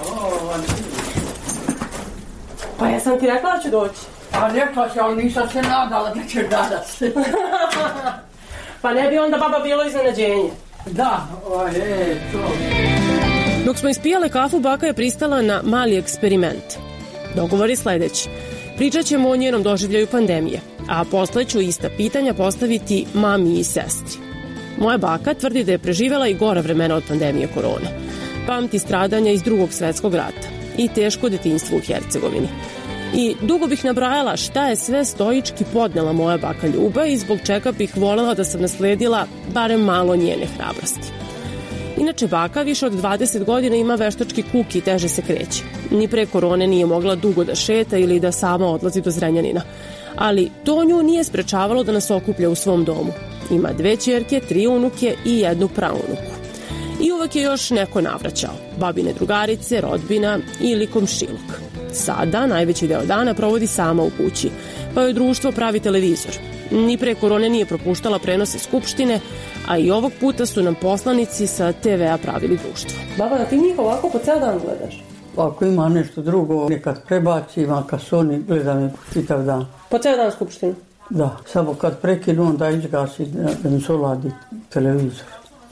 Pa ja sam ti rekla da ću doći. Pa rekla si, ali nisam se nadala da ćeš danas. Pa ne bi onda baba bilo iznenađenje. Da, oj, e, to. Dok smo ispijale kafu, baka je pristala na mali eksperiment. Dogovor je sledeći. Pričat ćemo o njenom doživljaju pandemije, a posle ću ista pitanja postaviti mami i sestri. Moja baka tvrdi da je preživela i gora vremena od pandemije korone. Pamti stradanja iz Drugog svetskog rata i teško detinjstvo u Hercegovini. I dugo bih nabrajala šta je sve stoički podnela moja baka Ljuba i zbog čega bih volela da sam nasledila barem malo njene hrabrosti. Inače, baka više od dvadeset godina ima veštački kuk i teže se kreće. Ni pre korone nije mogla dugo da šeta ili da sama odlazi do Zrenjanina. Ali to nju nije sprečavalo da nas okuplja u svom domu. Ima dve ćerke, tri unuke i jednu praunuku. I uvek je još neko navraćao. Babine drugarice, rodbina ili komšiluk. Sada, najveći deo dana provodi sama u kući, pa joj društvo pravi televizor. Ni pre korone nije propuštala prenose skupštine, a i ovog puta su nam poslanici sa te ve a pravili društvo. Baba, da ti njih ovako po ceo dan gledaš? Ako ima nešto drugo, nekad prebacim, a kad su oni, gledam je čitav dan. Po ceo dan skupštinu? Da, samo kad prekinu, onda izgasi da, da mi se oladi televizor.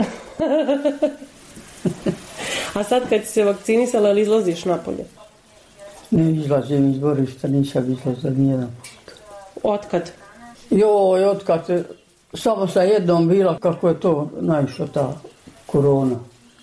A sad kad si se vakcinisala, ali izlaziš napolje? Ne izlazim iz dvorišta, nisam izlazila nijedan put. Otkad? Joj, otkad, samo sa jednom bila kako je to naišla ta korona.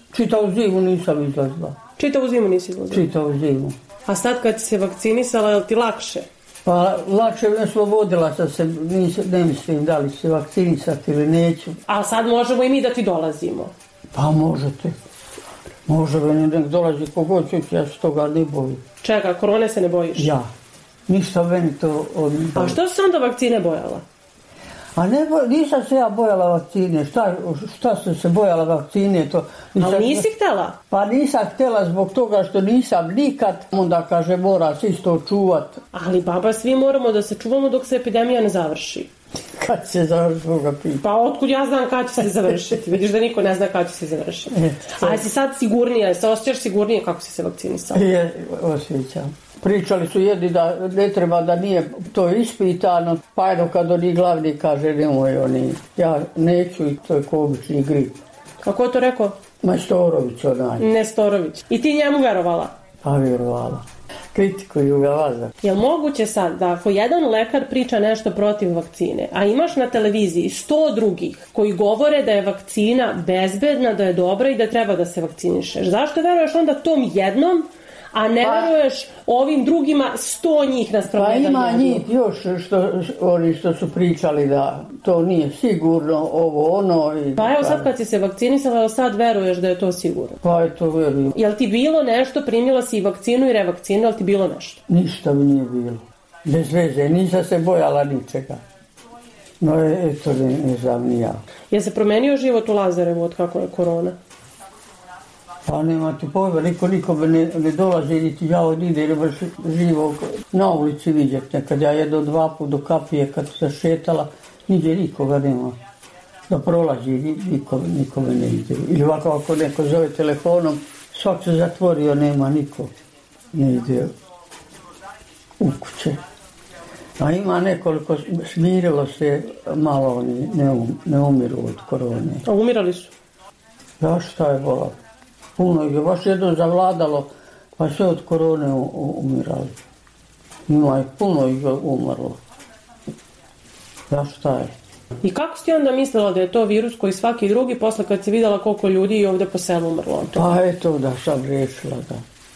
Čitavu zimu nisam izlazila. Čitavu zimu nisi izlazila? Čitavu zimu. A sad kad si se vakcinisala, je li ti lakše? Pa lakše me slobodila sam se, nisam, ne mislim da li se vakcinisati ili neću. A sad možemo i mi da ti dolazimo? Pa možete. Može me nek dolazi kogod ću, ja se toga ne bojim. Čeka, korone se ne bojiš? Ja. Ništa meni to... Od... A što si onda vakcine bojala? A ne, nisam se ja bojala vakcine. Šta, šta sam se bojala vakcine? To, nisam, ali nisi htjela? Pa nisam htjela zbog toga što nisam nikad. Onda kaže mora se isto čuvat. Ali baba, svi moramo da se čuvamo dok se epidemija ne završi. Kad se završi, Boga pita. Pa otkud ja znam kada će se završiti? Vidiš da niko ne zna kada će se završiti. A si sad sigurnija, se osjećaš sigurnije kako si se vakcinisala? Je, osjećam. Pričali su jedni da ne treba, da nije to ispitano, pa jedno kad oni glavni kaže nemoj oni, ja neću i to je ko obični grip. Kako je to rekao? Majstorović onaj. Nestorović. I ti njemu verovala? Pa verovala. Kritikuju ga vaza. Je li moguće sad da ako jedan lekar priča nešto protiv vakcine, a imaš na televiziji sto drugih koji govore da je vakcina bezbedna, da je dobra i da treba da se vakcinišeš, zašto veruješ onda tom jednom, a ne pa, veruješ ovim drugima sto njih naspram pa jedan ima njih još što, oni što su pričali da to nije sigurno, ovo ono. I pa evo sad kad si se vakcinisala, sad veruješ da je to sigurno. Pa eto verujem. Jel ti bilo nešto, primila si i vakcinu i revakcinu, jel ti bilo nešto? Ništa mi nije bilo. Bez veze, nisam se bojala ničega. No eto ne, ne znam ni ja. Je se promenio život u Lazarevu od kako je korona? Pa nema ti pojma, niko nikome ne, ne dolazi, niti ja od ide, ne baš živo na ulici vidjeti. Nekad ja jedno dva put do kapije kad se šetala, nigdje nikoga nema. Da prolazi, nikome, nikome ne ide. Ili ovako ako neko zove telefonom, svak se zatvorio, nema niko. Ne ide u kuće. A ima nekoliko, smirilo se malo, oni ne, um, ne umiru od korone. A umirali su? Ja šta je bolalo? Puno ih je baš jedno zavladalo, pa sve od korone umirali. Ima ih, puno ih je umrlo. Ja šta je? I kako si ti onda mislila da je to virus koji svaki drugi, posle kad si vidjela koliko ljudi i ovdje po selu umrlo? Pa eto da sam rešila da.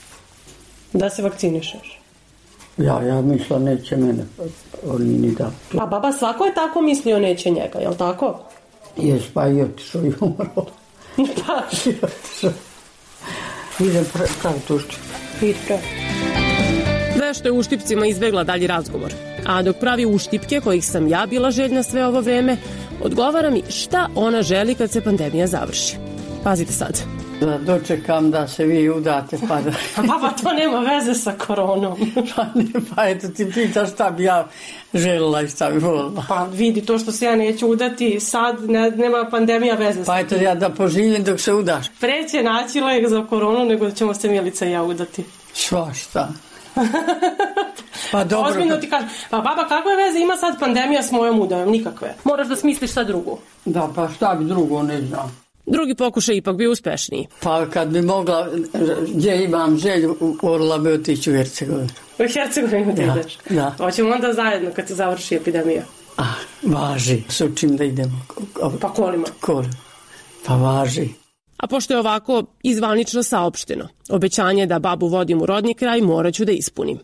Da se vakcinišeš? Ja, ja mislila neće mene, oni ni da. A baba svako je tako mislio neće njega, jel tako? Jes, pa i otišao i umrlo. Pa i otišao. Idem praviti uštip. Idem praviti. Vešto je u Uštipcima izbegla dalji razgovor. A dok pravi uštipke, kojih sam ja bila željna sve ovo vreme, odgovara mi šta ona želi kad se pandemija završi. Pazite sad. Da dočekam da se vi udate pa da... Pa baba, to nema veze sa koronom. Pa ne, pa eto ti pitaš šta bi ja željela i šta bi volila. Pa vidi, to što se ja neću udati, sad ne, nema pandemija veze. Pa eto ja da poživim dok se udaš. Preće naći lek za koronu nego da ćemo se Milica i ja udati. Svašta. Pa dobro. Ozbiljno ti kažem, pa baba, kakve veze ima sad pandemija s mojom udajom? Nikakve. Moraš da smisliš šta drugo. Da, pa šta bi drugo, ne znam. Drugi pokušaj ipak bio uspešniji. Pa kad bi mogla, gdje imam želju, morala bi otići u Hercegovinu. U Hercegovinu ti ideš? Da. Hoćemo onda zajedno kad se završi epidemija. A, važi. S čim da idemo? Pa kolima. Kolima. Pa važi. A pošto je ovako izvanično saopšteno, obećanje da babu vodim u rodni kraj morat ću da ispunim.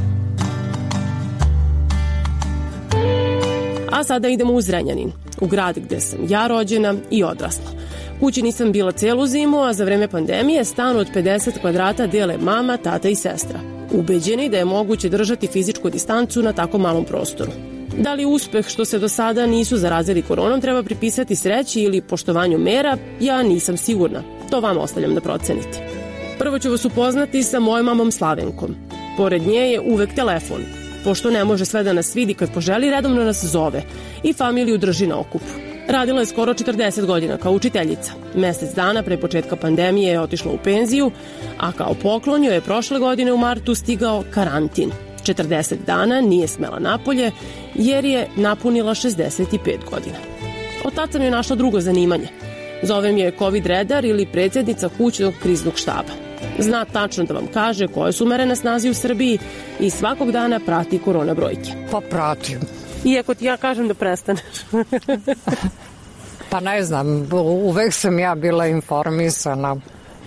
A sada idemo u Zrenjanin, u grad gde sam ja rođena i odrasla. Kući nisam bila celu zimu, a za vreme pandemije stan od pedeset kvadrata dele mama, tata i sestra. Ubeđeni da je moguće držati fizičku distancu na tako malom prostoru. Da li uspeh što se do sada nisu zarazili koronom treba pripisati sreći ili poštovanju mera, ja nisam sigurna. To vam ostavljam da procenite. Prvo ću vas upoznati sa mojom mamom Slavenkom. Pored nje je uvek telefon. Pošto ne može sve da nas vidi kad poželi, redovno nas zove i familiju drži na okupu. Radila je skoro četrdeset godina kao učiteljica. Mesec dana pre početka pandemije je otišla u penziju, a kao poklon joj je prošle godine u martu stigao karantin. četrdeset dana nije smela napolje jer je napunila šezdeset pet godina. Od tad sam joj našla drugo zanimanje. Zovem je COVID redar ili predsjednica kućnog kriznog štaba. Zna tačno da vam kaže koje su mere na snazi u Srbiji i svakog dana prati korona brojke. Pa pratim. Iako ti ja kažem da prestaneš. Pa ne znam, uvek sam ja bila informisana.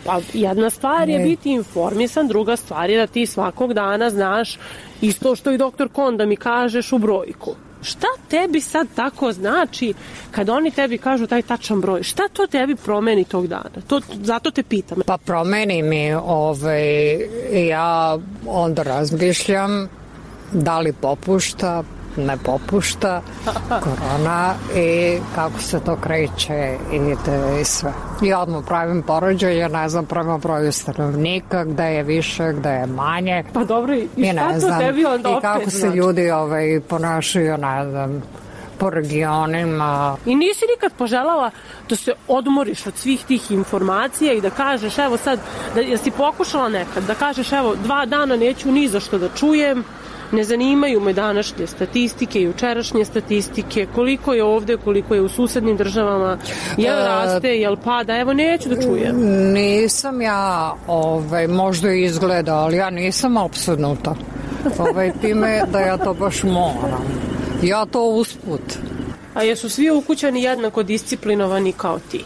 Pa jedna stvar je biti informisan, druga stvar je da ti svakog dana znaš isto što i doktor Konda mi kažeš u brojku. Šta tebi sad tako znači kad oni tebi kažu taj tačan broj? Šta to tebi promeni tog dana? To, zato te pitam. Pa promeni mi, ovaj, ja onda razmišljam da li popušta, ne popušta korona i kako se to kreće i, de, i sve. I odmah pravim porođaje, ne znam, prema broju stanovnika, gde je više, gde je manje. Pa dobro, i, i šta to znam, tebi onda opet i kako znači? Se ljudi ovaj, ponašaju, ne znam, po regionima. I nisi nikad poželala da se odmoriš od svih tih informacija i da kažeš, evo sad, da jesi pokušala nekad, da kažeš, evo, dva dana neću ni za što da čujem, ne zanimaju me današnje statistike i jučerašnje statistike, koliko je ovde, koliko je u susednim državama, jel raste, jel pada, evo neću da čujem. Nisam ja, ovaj, možda izgleda, ali ja nisam apsodnuta. Ovaj, time da ja to baš moram. Ja to usput. A jesu svi ukućani jednako disciplinovani kao ti?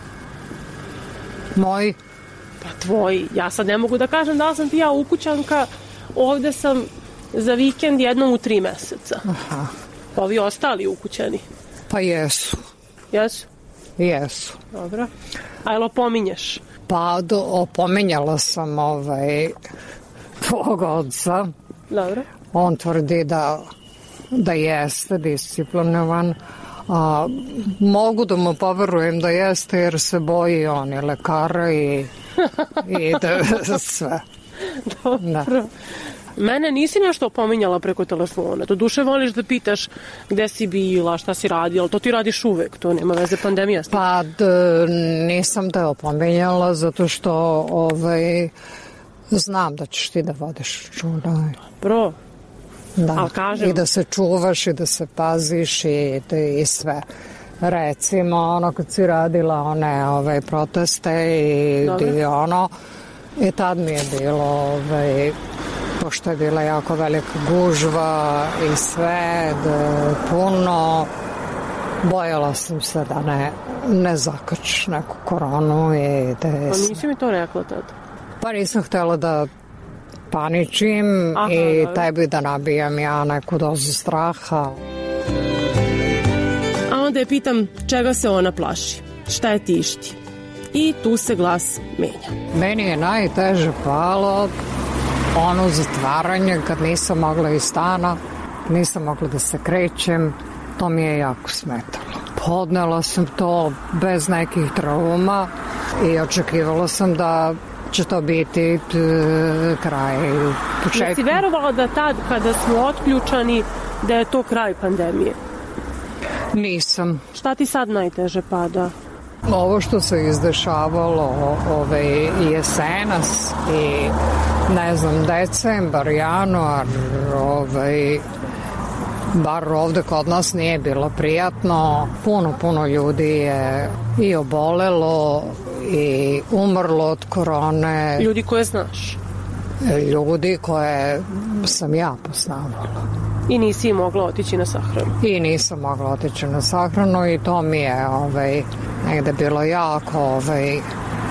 Moji? Pa tvoji. Ja sad ne mogu da kažem da sam ti ja ukućanka, ovde sam za vikend jednom u tri meseca. Aha. Pa ovi ostali ukućani? Pa jesu. Jesu? Jesu. Dobro. A jel opominješ? Pa do, opominjala sam ovaj tvog oca. Dobro. On tvrdi da, da jeste disciplinovan. A, mogu da mu poverujem da jeste jer se boji on i lekara i, i da, sve. Dobro. Da. Mene nisi nešto opominjala preko telefona. Do duše voliš da pitaš gde si bila, šta si radila, ali to ti radiš uvek, to nema veze pandemija. Pa d, nisam te opominjala zato što ovaj, znam da ćeš ti da vodiš računa. Dobro. Da, kažem... i da se čuvaš i da se paziš i, i sve. Recimo, ono kad si radila one ove proteste i, i ono, i tad mi je bilo ovaj, pošto je bila jako velika gužva i sve, da puno, bojala sam se da ne, ne zakačiš neku koronu i da je... Pa nisi mi to rekla tad? Pa nisam htjela da paničim. Aha, i da. Tebi da nabijam ja neku dozu straha. A onda je pitam čega se ona plaši, šta je tišti. I tu se glas menja. Meni je najteže palo ono zatvaranje kad nisam mogla iz stana, nisam mogla da se krećem, to mi je jako smetalo. Podnela sam to bez nekih trauma i očekivala sam da će to biti t, kraj početka. Jesi verovala da tad kada smo otključani da je to kraj pandemije? Nisam. Šta ti sad najteže pada? Ovo što se izdešavalo ove jesenas i ne znam, decembar, januar, ovaj, bar ovde kod nas nije bilo prijatno. Puno, puno ljudi je i obolelo i umrlo od korone. Ljudi koje znaš? Ljudi koje sam ja poznavala. I nisi mogla otići na sahranu? I nisam mogla otići na sahranu i to mi je ovaj, negde bilo jako ovaj,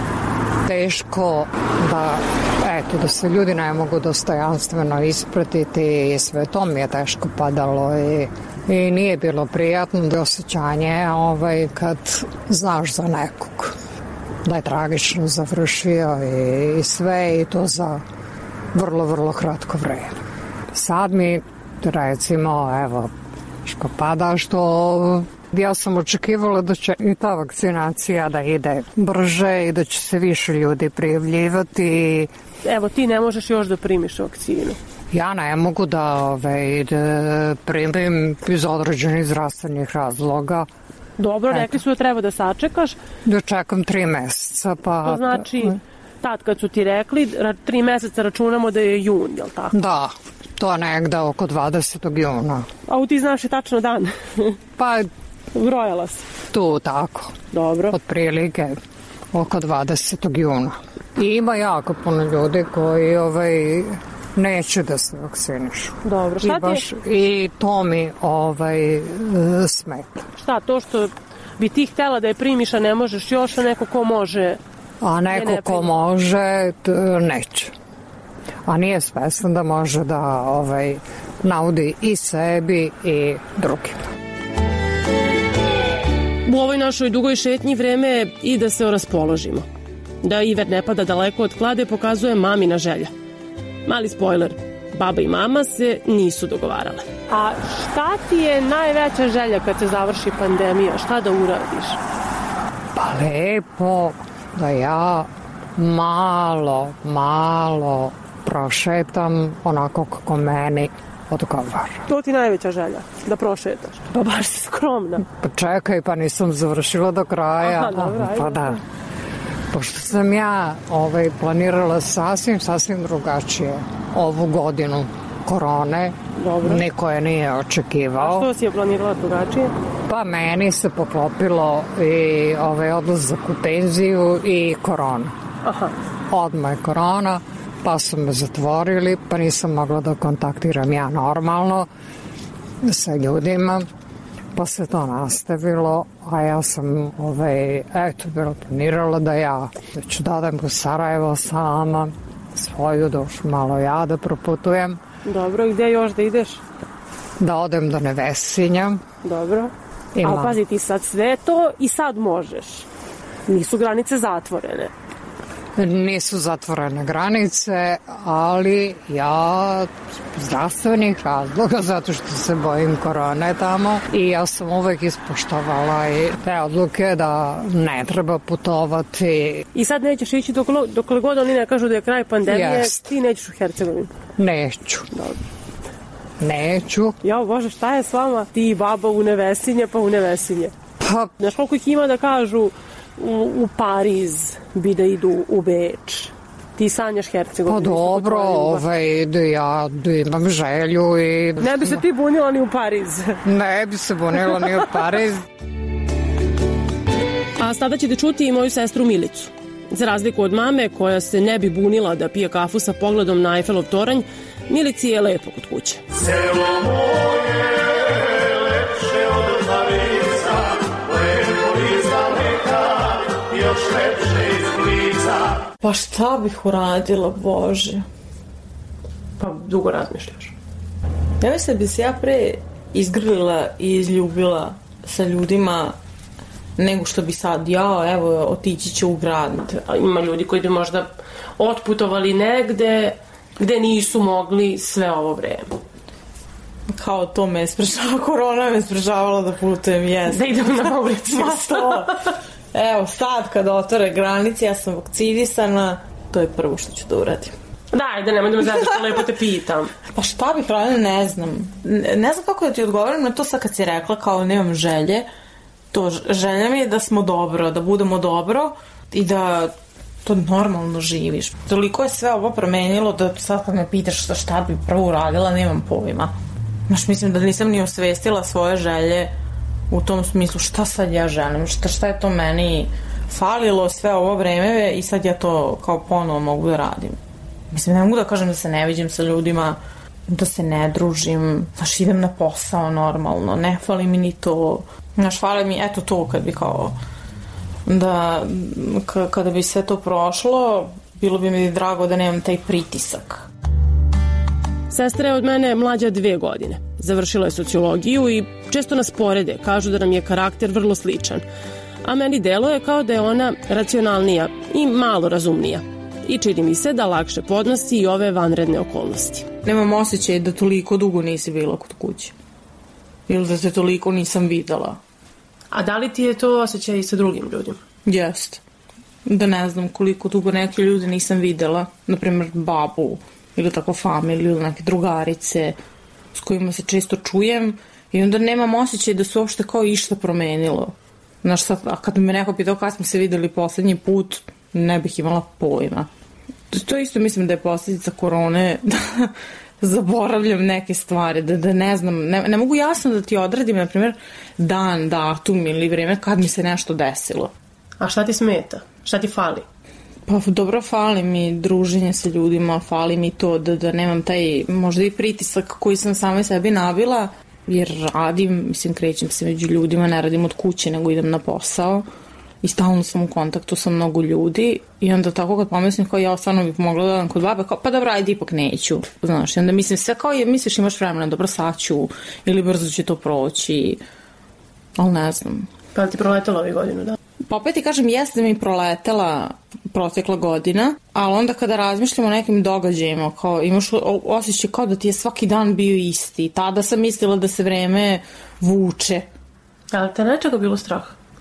teško da, eto, da se ljudi ne mogu dostojanstveno ispratiti i sve to mi je teško padalo i, i nije bilo prijatno da osjećanje ovaj, kad znaš za nekog da je tragično završio i, i sve i to za vrlo, vrlo kratko vreme. Sad mi recimo, evo, što pada, što ja sam očekivala da će i ta vakcinacija da ide brže i da će se više ljudi prijavljivati. Evo, ti ne možeš još da primiš vakcinu. Ja ne mogu da, ove, da primim iz određenih zdravstvenih razloga. Dobro, eto. Rekli su da treba da sačekaš. Da čekam tri meseca, pa... To znači, tad kad su ti rekli, tri meseca računamo da je jun, jel tako? Da. To je negde oko dvadesetog juna. A u ti znaš je tačno dan? Pa... Brojala si? Tu, tako. Dobro. Od prilike oko dvadesetog juna. I ima jako puno ljudi koji ovaj, neće da se vakcinišu. Dobro. Šta I, baš, ti... I to mi ovaj, smeta. Šta, to što bi ti htjela da je primiš, a ne možeš još, a neko ko može A neko ko može, neće. A nije svestan da može da ovaj, naudi i sebi i drugima. U ovoj našoj dugoj šetnji vreme je i da se raspoložimo. Da Iver ne pada daleko od klade pokazuje mamina želja. Mali spojler, baba i mama se nisu dogovarale. A šta ti je najveća želja kad se završi pandemija? Šta da uradiš? Pa lepo da ja malo, malo prošetam onako kako meni odgovara. To ti najveća želja, da prošetaš? Pa baš si skromna. Pa čekaj, pa nisam završila do kraja. Aha, dobro, pa da. Pošto sam ja ovaj, planirala sasvim, sasvim drugačije ovu godinu korone, dobro. Niko je nije očekivao. A što si je planirala drugačije? Pa meni se poklopilo i ovaj, odlazak u penziju i korona. Aha. Odmah je korona, pa su me zatvorili, pa nisam mogla da kontaktiram ja normalno sa ljudima, pa se to nastavilo, a ja sam ovaj, eto, bilo planirala da ja da ću da odem u Sarajevo sama, svoju dušu malo ja da proputujem. Dobro, gde još da ideš? Da odem do Nevesinja. Dobro. A pazi, ti sad sve to i sad možeš. Nisu granice zatvorene. Nisu zatvorene granice, ali ja zdravstvenih razloga, zato što se bojim korone tamo i ja sam uvek ispoštovala i te odluke da ne treba putovati. I sad nećeš ići dok, dokle god oni ne kažu da je kraj pandemije, Jest. Ti nećeš u Hercegovinu? Neću. Dobro. Neću. Jao Bože, šta je s vama? Ti i baba u Nevesinje, pa u Nevesinje. Pa... Znaš koliko ih ima da kažu u, u Pariz bi da idu u Beč. Ti sanjaš Hercegovinu. Pa dobro, ovaj, da ja da imam želju i... Ne bi se ti bunila ni u Pariz. Ne bi se bunila ni u Pariz. A sada ćete čuti i moju sestru Milicu. Za razliku od mame, koja se ne bi bunila da pije kafu sa pogledom na Eifelov toranj, Milici je lepo kod kuće. Selo moje, lepše od Pariza, lepo iz daleka, još lepše iz bliza. Pa šta bih uradila, Bože? Pa dugo razmišljaš. Ja mislim da bi se ja pre izgrlila i izljubila sa ljudima nego što bi sad, ja, evo, otići ću u grad. Ima ljudi koji bi možda otputovali negde gde nisu mogli sve ovo vreme. Kao to me sprečava, korona me sprečavala da putujem, jes. Da idem na Mauricius. Evo, sad kad otvore granice, ja sam vakcinisana, to je prvo što ću da uradim. Daj, da nemoj da me znaš što lepo te pitam. Pa šta bih radila, ne znam. Ne znam kako da ti odgovorim na to sad kad si rekla kao nemam želje. To želja mi je da smo dobro, da budemo dobro i da to normalno živiš. Toliko je sve ovo promenilo da sad kad me pitaš šta, šta bi prvo uradila, nemam pojma. Znaš, mislim da nisam ni osvestila svoje želje u tom smislu šta sad ja želim, šta, šta je to meni falilo sve ovo vreme i sad ja to kao ponovo mogu da radim. Mislim, ne mogu da kažem da se ne viđem sa ljudima, da se ne družim, znaš, idem na posao normalno, ne fali mi ni to. Znaš, fali mi, eto to kad bi kao, da, k- kada bi sve to prošlo, bilo bi mi drago da nemam taj pritisak. Sestra je od mene mlađa dve godine. Završila je sociologiju i često nas porede, kažu da nam je karakter vrlo sličan. A meni deluje kao da je ona racionalnija i malo razumnija. I čini mi se da lakše podnosi i ove vanredne okolnosti. Nemam osjećaj da toliko dugo nisi bila kod kuće. Ili da te toliko nisam videla. A da li ti je to osjećaj i sa drugim ljudima? Jest. Da ne znam koliko dugo neke ljude nisam videla. Naprimjer babu ili tako familiju ili neke drugarice s kojima se često čujem i onda nemam osjećaj da se uopšte kao išta promenilo. Znaš, sad, a kad me neko pitao kada smo se videli poslednji put, ne bih imala pojma. To isto mislim da je posljedica korone, da zaboravljam neke stvari, da, da ne znam, ne, ne mogu jasno da ti odredim, na primjer, dan, datum ili vreme kad mi se nešto desilo. A šta ti smeta? Šta ti fali? Pa dobro, fali mi druženje sa ljudima, fali mi to da, da nemam taj možda i pritisak koji sam sama sebi nabila, jer radim, mislim, krećem se među ljudima, ne radim od kuće, nego idem na posao. i stalno sam u kontaktu sa mnogo ljudi i onda tako kad pomislim kao ja stvarno bih mogla da odem kod babe, kao pa dobro, ajde, ipak neću, znaš, i onda mislim sve kao je, misliš imaš vremena, dobro, sad ću, ili brzo će to proći, ali ne znam. Pa ti proletela ovih godinu, da? Pa opet ti kažem, jeste mi proletela protekla godina, ali onda kada razmišljamo o nekim događajima, kao, imaš osjećaj kao da ti je svaki dan bio isti. Tada sam mislila da se vreme vuče. Ali te nečega bilo strah?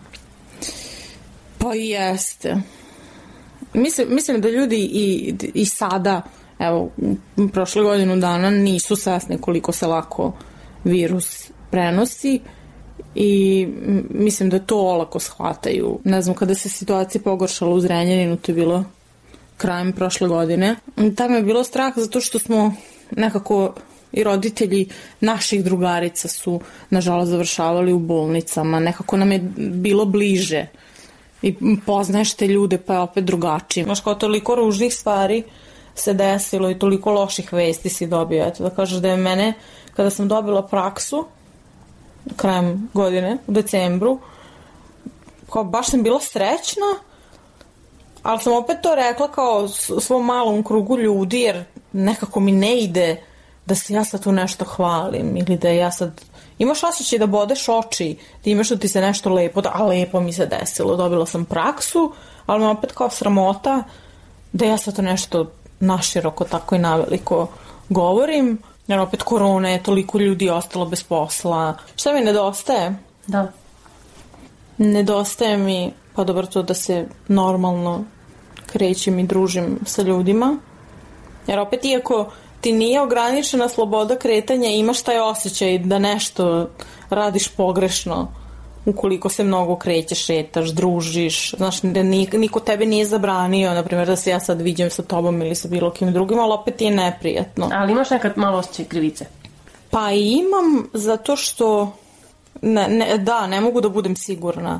Pa jeste. Mislim, mislim da ljudi i, i sada, evo, prošle godinu dana nisu svesni koliko se lako virus prenosi i mislim da to olako shvataju. Ne znam, kada se situacija pogoršala u Zrenjaninu, to je bilo krajem prošle godine, tamo je bilo strah zato što smo nekako i roditelji naših drugarica su nažalost završavali u bolnicama, nekako nam je bilo bliže i poznaješ te ljude pa je opet drugačije. Znaš, kao toliko ružnih stvari se desilo i toliko loših vesti si dobio. Eto da kažeš da je mene, kada sam dobila praksu krajem godine, u decembru, kao baš sam bila srećna, ali sam opet to rekla kao svom malom krugu ljudi, jer nekako mi ne ide da se ja sad tu nešto hvalim ili da ja sad imaš osjećaj da bodeš oči, da imaš da ti se nešto lepo, da, a lepo mi se desilo, dobila sam praksu, ali me opet kao sramota da ja sad to nešto naširoko tako i naveliko govorim, jer opet korona je, toliko ljudi ostalo bez posla. Šta mi nedostaje? Da. Nedostaje mi, pa dobro, to da se normalno krećem i družim sa ljudima, jer opet iako ti nije ograničena sloboda kretanja, imaš taj osjećaj da nešto radiš pogrešno ukoliko se mnogo krećeš, šetaš, družiš, znaš, da niko tebe nije zabranio, na primjer da se ja sad viđem sa tobom ili sa bilo kim drugim, ali opet ti je neprijatno. Ali imaš nekad malo osjećaj krivice? Pa imam, zato što ne, ne, da, ne mogu da budem sigurna.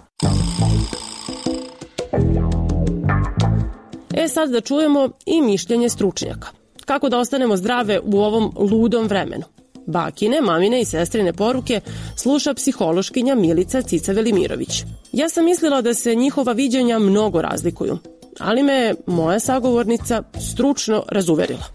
E sad da čujemo i mišljenje stručnjaka. Kako da ostanemo zdrave u ovom ludom vremenu? Bakine, mamine i sestrine poruke sluša psihološkinja Milica Cica Velimirović. Ja sam mislila da se njihova viđenja mnogo razlikuju, ali me moja sagovornica stručno razuverila.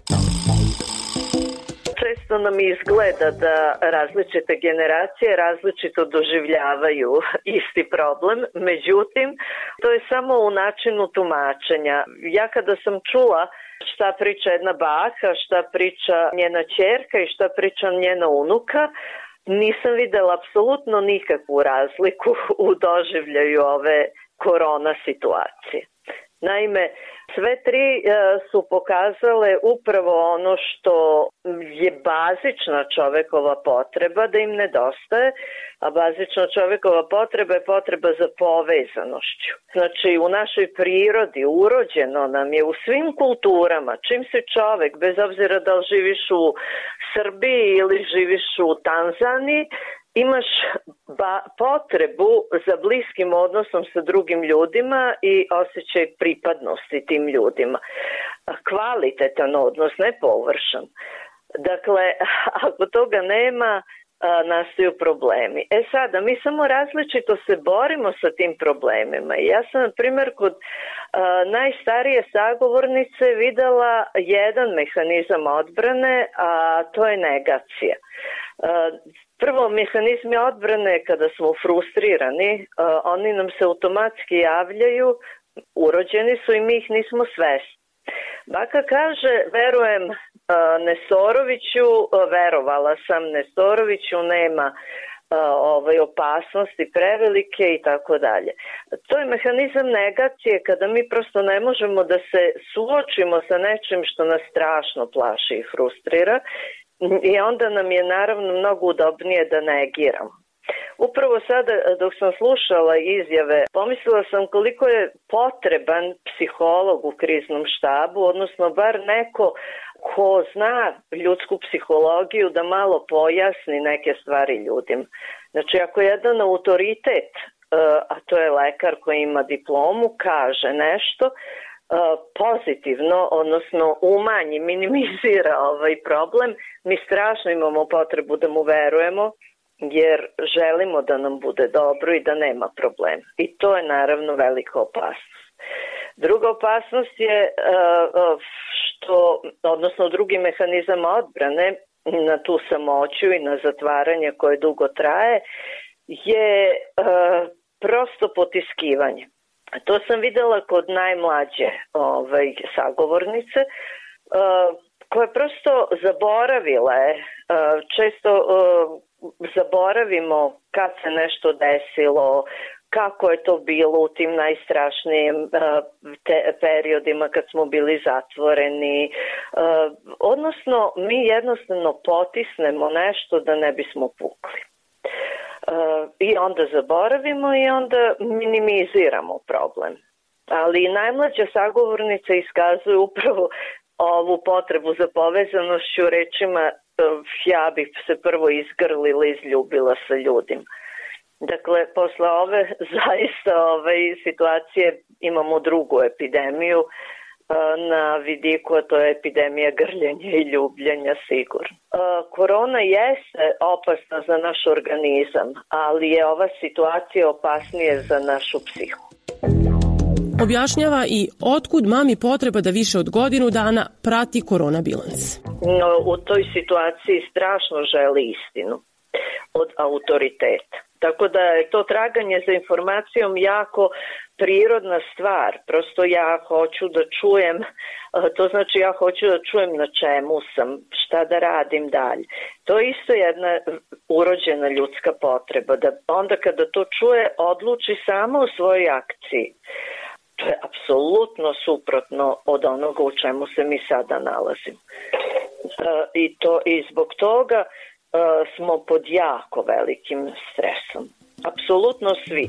Često nam izgleda da različite generacije različito doživljavaju isti problem, međutim, to je samo u načinu tumačenja. Ja kada sam čula šta priča jedna baka, šta priča njena ćerka i šta priča njena unuka, nisam videla apsolutno nikakvu razliku u doživljaju ove korona situacije. Naime, sve tri su pokazale upravo ono što je bazična čovekova potreba da im nedostaje, a bazična čovekova potreba je potreba za povezanošću. Znači, u našoj prirodi urođeno nam je u svim kulturama, čim si čovek, bez obzira da li živiš u Srbiji ili živiš u Tanzaniji, imaš ba- potrebu za bliskim odnosom sa drugim ljudima i osjećaj pripadnosti tim ljudima. Kvalitetan odnos, ne površan. Dakle, ako toga nema, nastaju problemi. E sada, mi samo različito se borimo sa tim problemima. Ja sam, na primjer, kod a, najstarije sagovornice videla jedan mehanizam odbrane, a to je negacija. A, prvo, mehanizmi odbrane, kada smo frustrirani, a, oni nam se automatski javljaju, urođeni su i mi ih nismo svesni. Baka kaže, verujem Nestoroviću, verovala sam Nestoroviću, nema ovaj, opasnosti prevelike i tako dalje. To je mehanizam negacije kada mi prosto ne možemo da se suočimo sa nečim što nas strašno plaši i frustrira i onda nam je naravno mnogo udobnije da negiramo. Upravo sada dok sam slušala izjave, pomislila sam koliko je potreban psiholog u kriznom štabu, odnosno bar neko ko zna ljudsku psihologiju da malo pojasni neke stvari ljudima. Znači, ako jedan autoritet, a to je lekar koji ima diplomu, kaže nešto pozitivno, odnosno umanji, minimizira ovaj problem, mi strašno imamo potrebu da mu verujemo, jer želimo da nam bude dobro i da nema problema. I to je naravno velika opasnost. Druga opasnost je što, odnosno drugi mehanizam odbrane na tu samoću i na zatvaranje koje dugo traje je prosto potiskivanje. To sam videla kod najmlađe ovaj, sagovornice, koja prosto zaboravila je, često zaboravimo kad se nešto desilo, kako je to bilo u tim najstrašnijim te, periodima kad smo bili zatvoreni. Odnosno, mi jednostavno potisnemo nešto da ne bismo pukli. I onda zaboravimo i onda minimiziramo problem. Ali najmlađa sagovornica iskazuje upravo ovu potrebu za povezanošću rečima ja bih se prvo izgrlila i izljubila sa ljudima. Dakle, posle ove zaista ove situacije imamo drugu epidemiju na vidiku, a to je epidemija grljenja i ljubljenja sigurno. Korona jeste opasna za naš organizam, ali je ova situacija opasnije za našu psihu. Objašnjava i otkud mami potreba da više od godinu dana prati korona bilans. No, u toj situaciji strašno želi istinu od autoriteta. Tako da je to traganje za informacijom jako prirodna stvar. Prosto ja hoću da čujem, to znači ja hoću da čujem na čemu sam, šta da radim dalje. To je isto jedna urođena ljudska potreba, da onda kada to čuje odluči samo u svojoj akciji. To je apsolutno suprotno od onoga u čemu se mi sada nalazimo. I, to, i zbog toga smo pod jako velikim stresom. Apsolutno svi.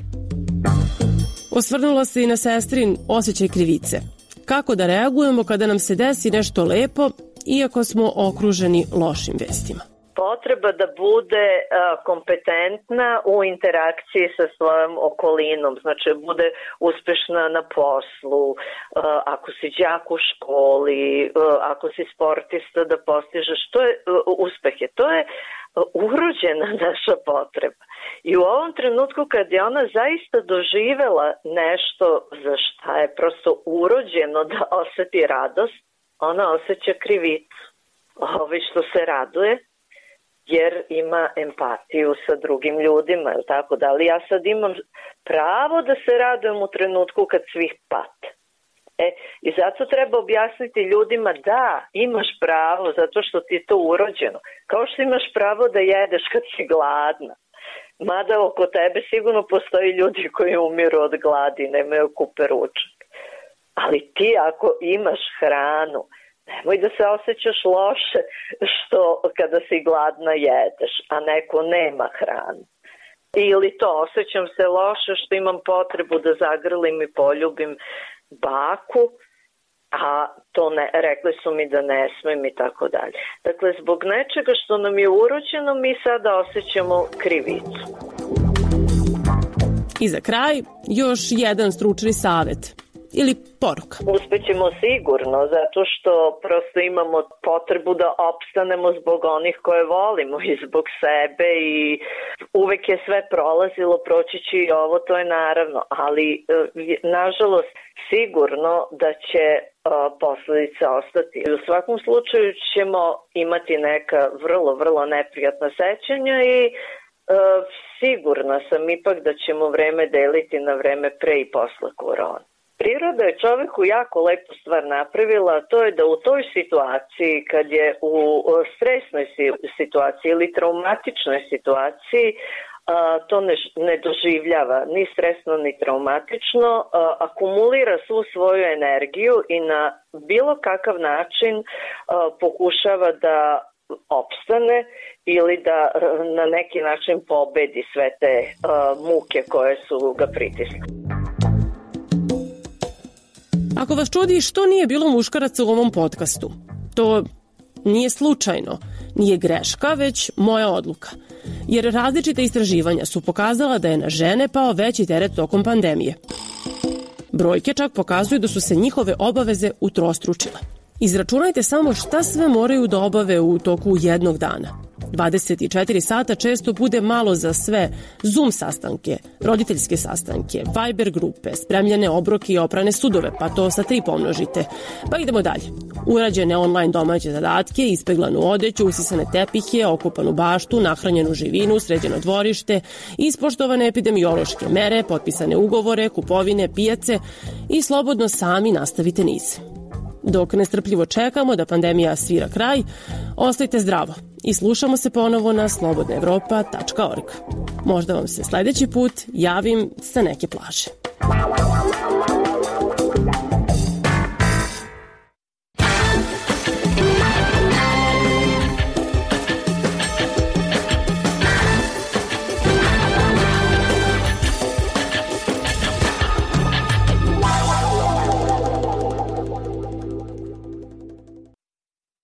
Osvrnula se i na sestrin osjećaj krivice. Kako da reagujemo kada nam se desi nešto lepo, iako smo okruženi lošim vestima? Potreba da bude a, kompetentna u interakciji sa svojom okolinom, znači bude uspešna na poslu, a, ako si đak u školi, a, ako si sportista da postižeš, to je a, uspehe, to je urođena naša potreba. I u ovom trenutku kad je ona zaista doživela nešto za šta je prosto urođeno da oseti radost, ona osjeća krivicu. Ovi što se raduje, jer ima empatiju sa drugim ljudima, je li tako? Da li ja sad imam pravo da se radujem u trenutku kad svih pate? E, i zato treba objasniti ljudima da imaš pravo zato što ti je to urođeno. Kao što imaš pravo da jedeš kad si gladna. Mada oko tebe sigurno postoji ljudi koji umiru od gladi, nemaju kupe ručak. Ali ti ako imaš hranu, nemoj da se osjećaš loše što kada si gladna jedeš, a neko nema hranu. Ili to, osjećam se loše što imam potrebu da zagrlim i poljubim baku, a to ne, rekli su mi da ne smem i tako dalje. Dakle, zbog nečega što nam je urođeno, mi sada osjećamo krivicu. I za kraj, još jedan stručni savet. Ili poruka? Uspećemo sigurno, zato što prosto imamo potrebu da opstanemo zbog onih koje volimo i zbog sebe i uvek je sve prolazilo, proći će i ovo, to je naravno, ali nažalost sigurno da će posledice ostati. U svakom slučaju ćemo imati neka vrlo, vrlo neprijatna sećanja i sigurna sam ipak da ćemo vreme deliti na vreme pre i posle korone. Priroda je čoveku jako lepu stvar napravila, a to je da u toj situaciji, kad je u stresnoj situaciji ili traumatičnoj situaciji, to ne, ne doživljava ni stresno ni traumatično, akumulira svu svoju energiju i na bilo kakav način pokušava da opstane ili da na neki način pobedi sve te muke koje su ga pritisle. Ako vas čudi što nije bilo muškaraca u ovom podcastu, to nije slučajno, nije greška, već moja odluka. Jer različite istraživanja su pokazala da je na žene pao veći teret tokom pandemije. Brojke čak pokazuju da su se njihove obaveze utrostručile. Izračunajte samo šta sve moraju da obave u toku jednog dana. dvadeset četiri sata često bude malo za sve. Zoom sastanke, roditeljske sastanke, Viber grupe, spremljene obroke i oprane sudove, pa to sa tri pomnožite. Pa idemo dalje. Urađene online domaće zadatke, ispeglanu odeću, usisane tepihe, okupanu baštu, nahranjenu živinu, sređeno dvorište, ispoštovane epidemiološke mere, potpisane ugovore, kupovine, pijace i slobodno sami nastavite niz. Dok nestrpljivo čekamo da pandemija svira kraj, ostajte zdravo i slušamo se ponovo na slobodna evropa tačka org. Možda vam se sledeći put javim sa neke plaže.